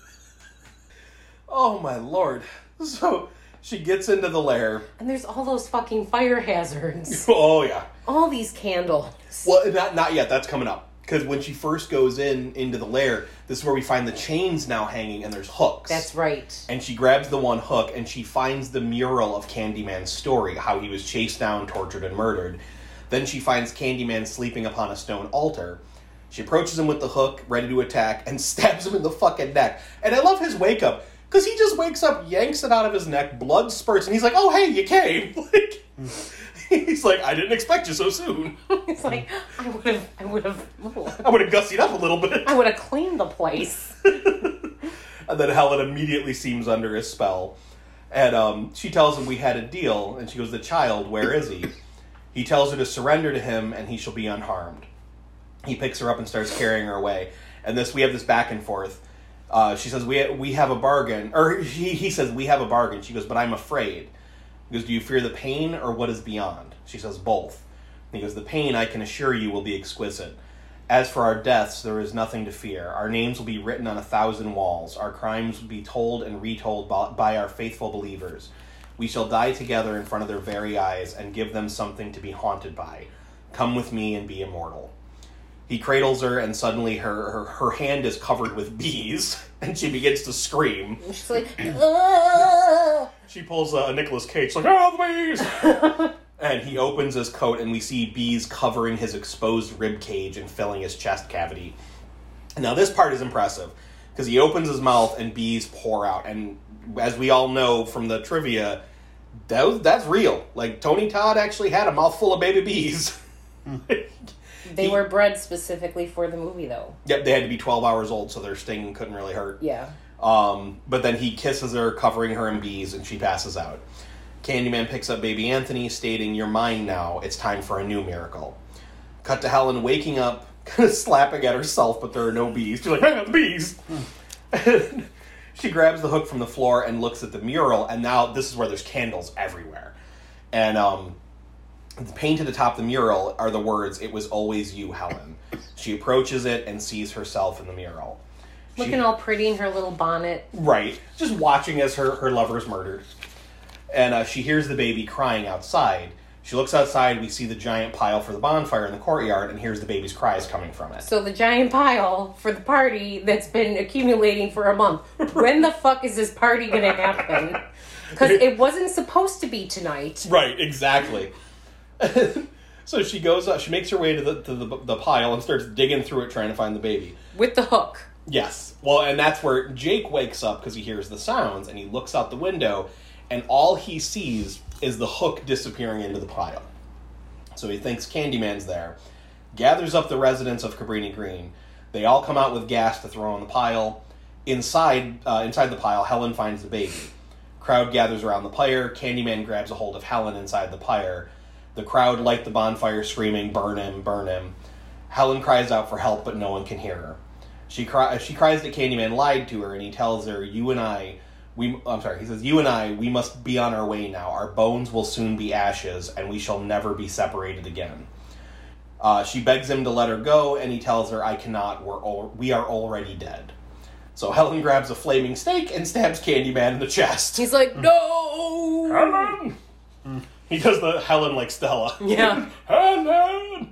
Oh my lord. So... she gets into the lair. And there's all those fucking fire hazards. Oh, yeah. All these candles. Well, not not yet. That's coming up. Because when she first goes in into the lair, this is where we find the chains now hanging, and there's hooks. That's right. And she grabs the one hook, and she finds the mural of Candyman's story, how he was chased down, tortured, and murdered. Then she finds Candyman sleeping upon a stone altar. She approaches him with the hook, ready to attack, and stabs him in the fucking neck. And I love his wake-up. Because he just wakes up, yanks it out of his neck, blood spurts, and he's like, oh, hey, you came. Like, he's like, I didn't expect you so soon. It's like, I would have, I would have, I would have gussied up a little bit. I would have cleaned the place. And then Helen immediately seems under his spell. And um, she tells him we had a deal, and she goes, the child, where is he? He tells her to surrender to him, and he shall be unharmed. He picks her up and starts carrying her away. And this, we have this back and forth. Uh, she says, we we have a bargain. Or he, he says, we have a bargain. She goes, but I'm afraid. He goes, do you fear the pain or what is beyond? She says, both. And he goes, the pain, I can assure you, will be exquisite. As for our deaths, there is nothing to fear. Our names will be written on a thousand walls. Our crimes will be told and retold by, by our faithful believers. We shall die together in front of their very eyes and give them something to be haunted by. Come with me and be immortal. He cradles her, and suddenly her, her, her hand is covered with bees, and she begins to scream. She's like, ah! She pulls a Nicolas Cage, she's like, oh, the bees! And he opens his coat, and we see bees covering his exposed rib cage and filling his chest cavity. Now, this part is impressive, because he opens his mouth, and bees pour out. And as we all know from the trivia, that was, that's real. Like, Tony Todd actually had a mouthful of baby bees. They He- were bred specifically for the movie, though. Yep, they had to be twelve hours old, so their sting couldn't really hurt. Yeah. Um, but then he kisses her, covering her in bees, and she passes out. Candyman picks up baby Anthony, stating, you're mine now. It's time for a new miracle. Cut to Helen waking up, kind of slapping at herself, but there are no bees. She's like, hang on, the bees! And she grabs the hook from the floor and looks at the mural, and now this is where there's candles everywhere. And, um... painted atop the mural are the words, it was always you, Helen. She approaches it and sees herself in the mural. She- Looking all pretty in her little bonnet. Right. Just watching as her, her lover is murdered. And uh, she hears the baby crying outside. She looks outside, we see the giant pile for the bonfire in the courtyard, and hears the baby's cries coming from it. So the giant pile for the party that's been accumulating for a month. When the fuck is this party gonna happen? Because it wasn't supposed to be tonight. Right, exactly. So she goes up, she makes her way to the to the, the pile and starts digging through it trying to find the baby. With the hook. Yes. Well, and that's where Jake wakes up because he hears the sounds, and he looks out the window, and all he sees is the hook disappearing into the pile. So he thinks Candyman's there. Gathers up the residents of Cabrini Green. They all come out with gas to throw on the pile. Inside uh, inside the pile, Helen finds the baby. Crowd gathers around the pyre. Candyman grabs a hold of Helen inside the pyre. The crowd light the bonfire, screaming, "Burn him, burn him." Helen cries out for help, but no one can hear her. She, cry- she cries that Candyman lied to her, and he tells her, you and I... We, I'm sorry, he says, you and I, we must be on our way now. Our bones will soon be ashes, and we shall never be separated again. Uh, she begs him to let her go, and he tells her, I cannot, we're al- we are already dead. So Helen grabs a flaming stake and stabs Candyman in the chest. He's like, no! Helen! Mm. He does the Helen like Stella. Yeah. Helen!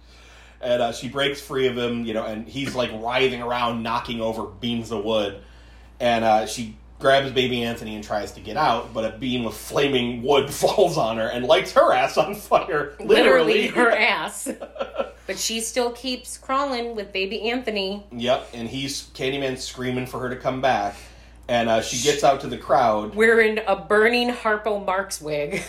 And uh, she breaks free of him, you know, and he's like writhing around, knocking over beams of wood. And uh, she grabs baby Anthony and tries to get out, but a beam of flaming wood falls on her and lights her ass on fire. Literally, Literally her ass. But she still keeps crawling with baby Anthony. Yep, and he's Candyman screaming for her to come back. And uh, she gets out to the crowd. Wearing a burning Harpo Marx wig.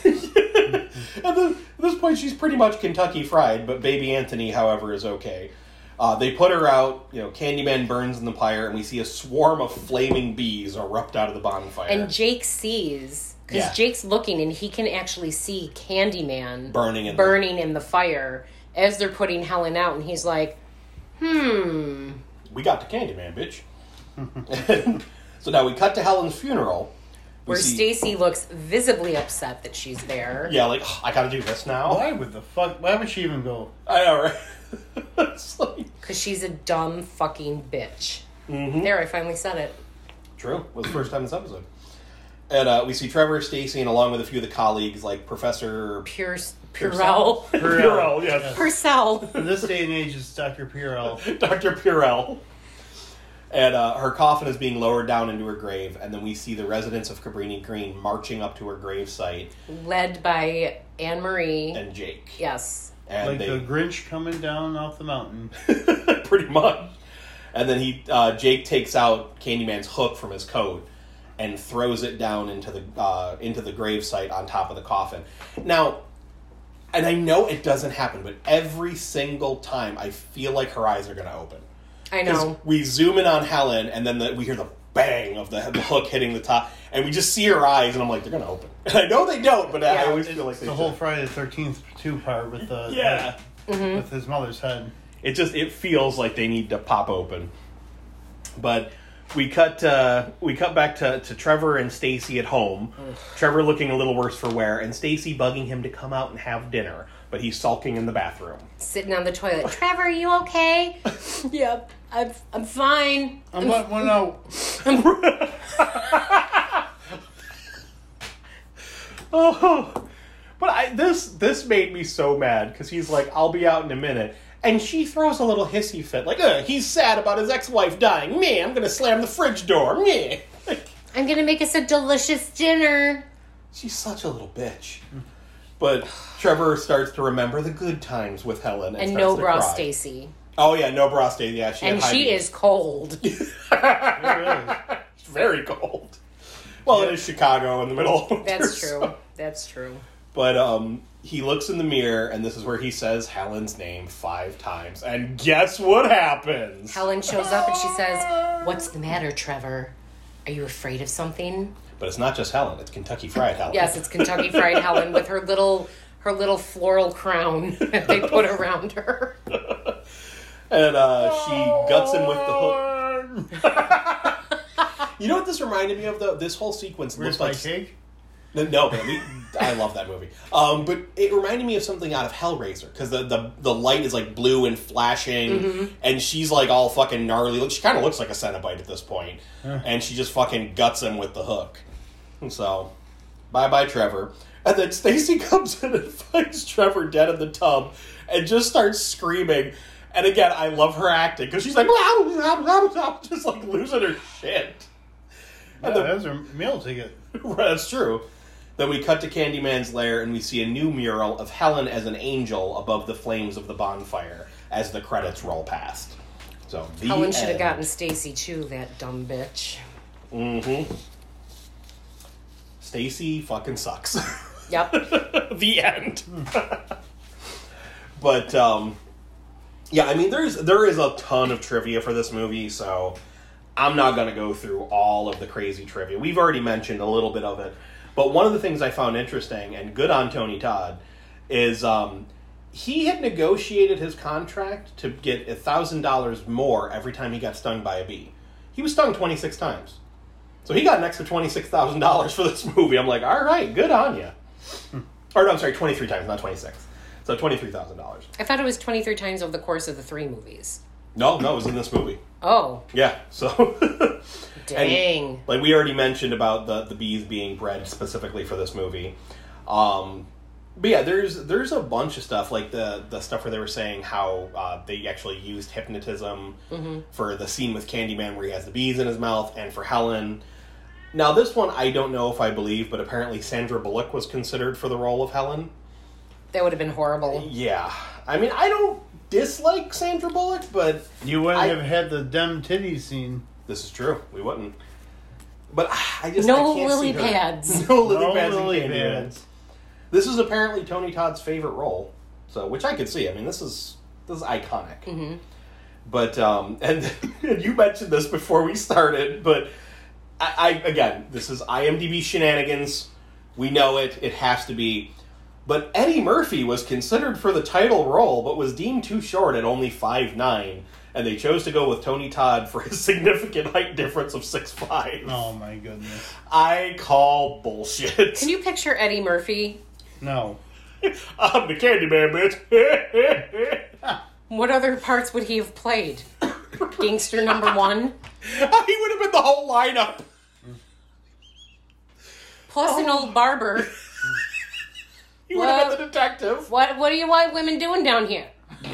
At, the, at this point, she's pretty much Kentucky Fried, but baby Anthony, however, is okay. Uh, they put her out, you know, Candyman burns in the pyre, and we see a swarm of flaming bees erupt out of the bonfire. And Jake sees, because Yeah. Jake's looking, and he can actually see Candyman burning in burning the- in the fire as they're putting Helen out, and he's like, hmm. We got the Candyman, bitch. So now we cut to Helen's funeral. Where see, Stacy looks visibly upset that she's there. Yeah, like, oh, I gotta do this now. Why would the fuck? Why would she even go? I know, right? It's like... Because she's a dumb fucking bitch. Mm-hmm. There, I finally said it. True. It was the first time this episode. And uh, we see Trevor, Stacy, and along with a few of the colleagues, like Professor... Pierce... Purell. Purell, yes. Purcell. In this day and age, it's Doctor Purell. Doctor Purell. And uh, her coffin is being lowered down into her grave, and then we see the residents of Cabrini Green marching up to her gravesite. Led by Anne-Marie. And Jake. Yes. And like they, the Grinch coming down off the mountain. Pretty much. And then he, uh, Jake takes out Candyman's hook from his coat and throws it down into the uh, into the gravesite on top of the coffin. Now, and I know it doesn't happen, but every single time I feel like her eyes are going to open. I know. We zoom in on Helen, and then the, we hear the bang of the, the hook hitting the top, and we just see her eyes, and I'm like, they're going to open. And I know they don't, but yeah, I always feel like they the should. whole Friday the thirteenth two part with the yeah, mm-hmm. with his mother's head. It just it feels like they need to pop open. But we cut uh, we cut back to, to Trevor and Stacy at home. Ugh. Trevor looking a little worse for wear, and Stacy bugging him to come out and have dinner, but he's sulking in the bathroom, sitting on the toilet. Trevor, you okay? Yep, I'm I'm fine. I'm what one out. Oh, but I this this made me so mad because he's like, I'll be out in a minute. And she throws a little hissy fit, like, Ugh, he's sad about his ex-wife dying. Me, I'm going to slam the fridge door. Me. I'm going to make us a delicious dinner. She's such a little bitch. But Trevor starts to remember the good times with Helen. And, and starts no to bra cry. Stacy. Oh, yeah, no bra Stacy. Yeah, she and had high she beams. is cold. It's very cold. Well, yeah. It is Chicago in the middle of winter. That's true. So. That's true. But um, he looks in the mirror, and this is where he says Helen's name five times. And guess what happens? Helen shows up, and she says, "What's the matter, Trevor? Are you afraid of something?" But it's not just Helen; it's Kentucky Fried Helen. Yes, it's Kentucky Fried Helen with her little her little floral crown that they put around her. And uh, she guts him with the hook. You know what this reminded me of, though? This whole sequence Where's looks my like... cake? No, but we, I love that movie. Um, but it reminded me of something out of Hellraiser, because the, the, the light is, like, blue and flashing, mm-hmm. and she's, like, all fucking gnarly. She kind of looks like a Cenobite at this point. Huh. And she just fucking guts him with the hook. So, bye-bye, Trevor. And then Stacy comes in and finds Trevor dead in the tub and just starts screaming. And again, I love her acting because she's like, just like losing her shit. Yeah, And the, that was her meal ticket. that's true. Then we cut to Candyman's lair and we see a new mural of Helen as an angel above the flames of the bonfire as the credits roll past. So the Helen should have end. gotten Stacy too, that dumb bitch. Mm-hmm. Stacy fucking sucks. Yep. The end. But um, yeah, I mean, there's there is a ton of trivia for this movie, so I'm not going to go through all of the crazy trivia. We've already mentioned a little bit of it, but one of the things I found interesting and good on Tony Todd is um, he had negotiated his contract to get a thousand dollars more every time he got stung by a bee. He was stung twenty-six times. So he got an extra twenty-six thousand dollars for this movie. I'm like, all right, good on you. Or no, I'm sorry, twenty-three times, not twenty-six. So twenty-three thousand dollars. I thought it was twenty-three times over the course of the three movies. No, no, it was in this movie. Oh. Yeah, so... Dang. And, like, we already mentioned about the, the bees being bred specifically for this movie. Um, but yeah, there's there's a bunch of stuff, like the, the stuff where they were saying how uh, they actually used hypnotism Mm-hmm. for the scene with Candyman where he has the bees in his mouth, and for Helen. Now, this one I don't know if I believe, but apparently Sandra Bullock was considered for the role of Helen. That would have been horrible. Yeah. I mean, I don't dislike Sandra Bullock, but... You wouldn't I- have had the dumb titty scene. This is true. We wouldn't. But I just No I can't lily see her. pads. No lily No pads. in lily Candyman. pads. This is apparently Tony Todd's favorite role, so which I could see. I mean, this is this is iconic. Mm-hmm. But um, and, and you mentioned this before we started, but I, I again, this is IMDb shenanigans. We know it. It has to be. But Eddie Murphy was considered for the title role, but was deemed too short at only five nine. And they chose to go with Tony Todd for his significant height difference of six five. Oh my goodness. I call bullshit. Can you picture Eddie Murphy? No. I'm the Candyman, bitch. What other parts would he have played? Gangster number one? He would have been the whole lineup. Plus an old barber. He would have What? been the detective. What What do you white women doing down here?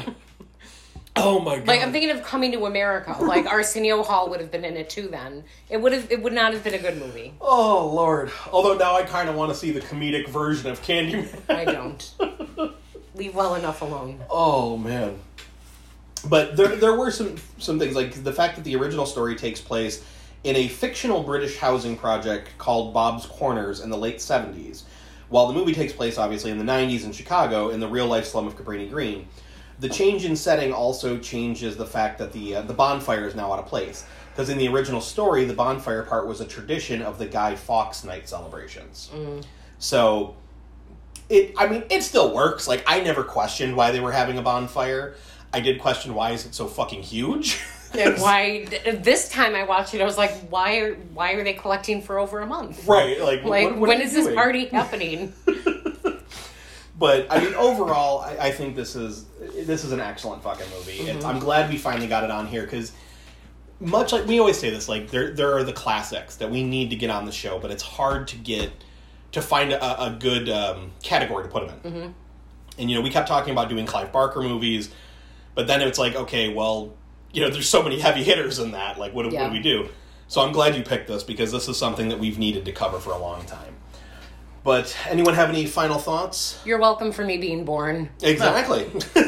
Oh my god. Like, I'm thinking of Coming to America. Like, Arsenio Hall would have been in it too then. It would have. It would not have been a good movie. Oh lord. Although now I kind of want to see the comedic version of Candyman. I don't. Leave well enough alone. Oh man. But there there were some some things, like the fact that the original story takes place in a fictional British housing project called Bob's Corners in the late seventies, while the movie takes place obviously in the nineties in Chicago in the real life slum of Cabrini Green. The change in setting also changes the fact that the uh, the bonfire is now out of place. Because in the original story, the bonfire part was a tradition of the Guy Fawkes night celebrations. Mm. So, it I mean, it still works. Like, I never questioned why they were having a bonfire. I did question why is it so fucking huge? And why this time I watched it, I was like, why are why are they collecting for over a month? Right, like, Like, what, what when are is you this doing? party happening? But I mean, overall, I, I think this is this is an excellent fucking movie. Mm-hmm. It's, I'm glad we finally got it on here because, much like we always say this, like there there are the classics that we need to get on the show, but it's hard to get to find a, a good um, category to put them in. Mm-hmm. And you know, we kept talking about doing Clive Barker movies, but then it's like, okay, well, you know, there's so many heavy hitters in that. Like, what, do- Yeah. what do we do? So I'm glad you picked this because this is something that we've needed to cover for a long time. But anyone have any final thoughts? You're welcome for me being born. Exactly.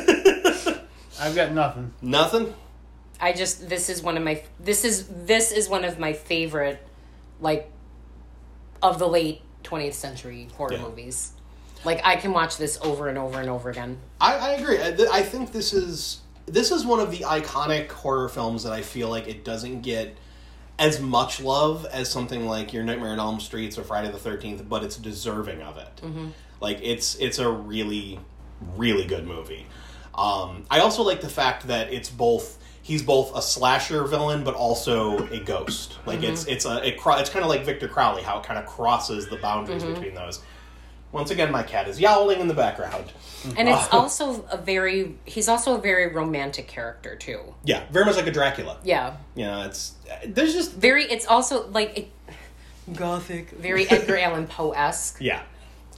I've got nothing. Nothing? I just this is one of my this is this is one of my favorite, like, of the late twentieth century horror Yeah. movies. Like, I can watch this over and over and over again. I, I agree. I, th- I think this is this is one of the iconic horror films that I feel like it doesn't get as much love as something like Your Nightmare on Elm Street or Friday the thirteenth, but it's deserving of it. Mm-hmm. Like, it's it's a really, really good movie. Um, I also like the fact that it's both he's both a slasher villain but also a ghost. Like, Mm-hmm. it's it's a it, cro- it's kind of like Victor Crowley, how it kind of crosses the boundaries Mm-hmm. between those. Once again, my cat is yowling in the background. And it's also a very he's also a very romantic character too. Yeah, very much like a Dracula. Yeah. You know, it's there's just Very it's also like it, gothic, very Edgar Allan Poe-esque. yeah,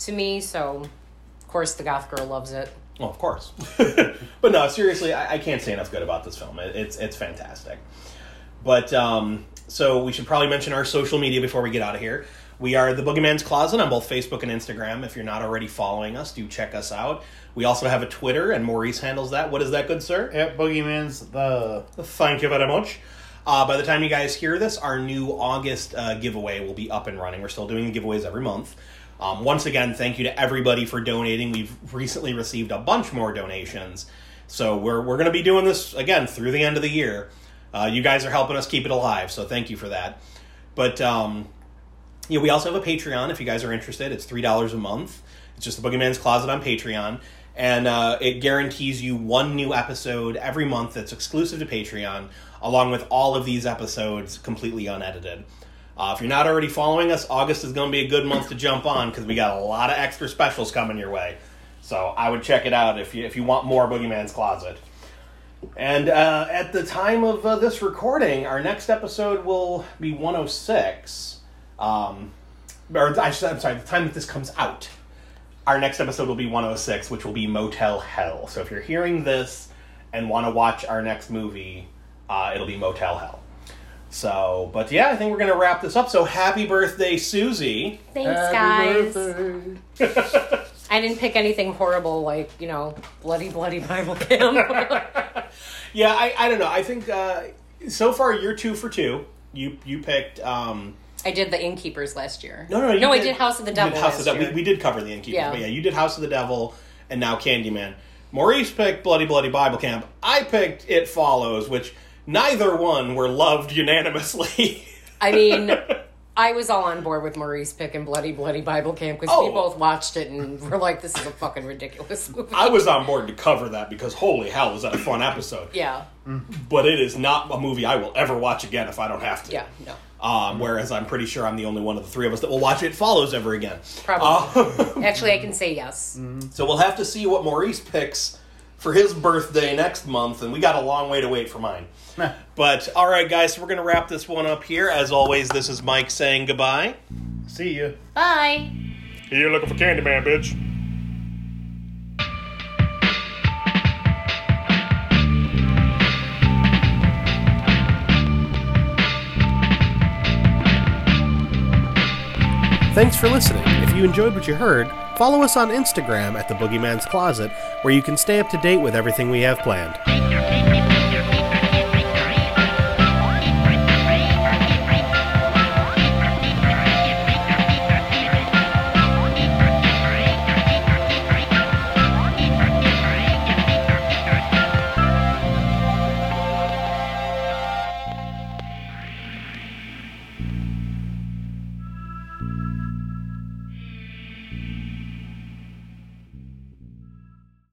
to me, so of course the goth girl loves it. Well, of course. But no, seriously, I, I can't say enough good about this film. It, it's it's fantastic. But, um, so we should probably mention our social media before we get out of here. We are The Boogeyman's Closet on both Facebook and Instagram. If you're not already following us, do check us out. We also have a Twitter, and Maurice handles that. What is that, good sir? At Boogeyman's the... Thank you very much. Uh, by the time you guys hear this, our new August uh, giveaway will be up and running. We're still doing giveaways every month. Um, once again, thank you to everybody for donating. We've recently received a bunch more donations. So we're we're going to be doing this, again, through the end of the year. Uh, you guys are helping us keep it alive, so thank you for that. But um, you know, we also have a Patreon if you guys are interested. It's three dollars a month. It's just The Boogeyman's Closet on Patreon. And uh, it guarantees you one new episode every month that's exclusive to Patreon, along with all of these episodes completely unedited. Uh, if you're not already following us, August is going to be a good month to jump on because we got a lot of extra specials coming your way. So I would check it out if you if you want more Boogeyman's Closet. And uh, at the time of uh, this recording, our next episode will be one oh six. Um, or I should, I'm sorry, the time that this comes out. Our next episode will be one oh six, which will be Motel Hell. So if you're hearing this and want to watch our next movie, uh, it'll be Motel Hell. So, but yeah, I think we're going to wrap this up. So happy birthday, Susie. Thanks, Happy guys. birthday. I didn't pick anything horrible like, you know, bloody, bloody Bible camp. Yeah, I, I don't know. I think uh, so far you're two for two. You you picked... Um, I did the Innkeepers last year. No, no, you no. did, I did House of the you Devil did House last of the Devil. year. We, we did cover the Innkeepers, Yeah. but yeah, you did House of the Devil and now Candyman. Maurice picked Bloody Bloody Bible Camp. I picked It Follows, which neither one were loved unanimously. I mean, I was all on board with Maurice picking Bloody Bloody Bible Camp because Oh. we both watched it and we're like, this is a fucking ridiculous movie. I was on board to cover that because holy hell, was that a fun episode. Yeah. But it is not a movie I will ever watch again if I don't have to. Yeah, no. Um, whereas I'm pretty sure I'm the only one of the three of us that will watch It Follows ever again. Probably. Uh, Actually, I can say yes. so we'll have to see what Maurice picks for his birthday next month, and we got a long way to wait for mine. But, all right, guys, so we're going to wrap this one up here. As always, this is Mike saying goodbye. See ya. Bye. You're looking for Candyman, bitch. Thanks for listening. If you enjoyed what you heard, follow us on Instagram at The Boogeyman's Closet, where you can stay up to date with everything we have planned.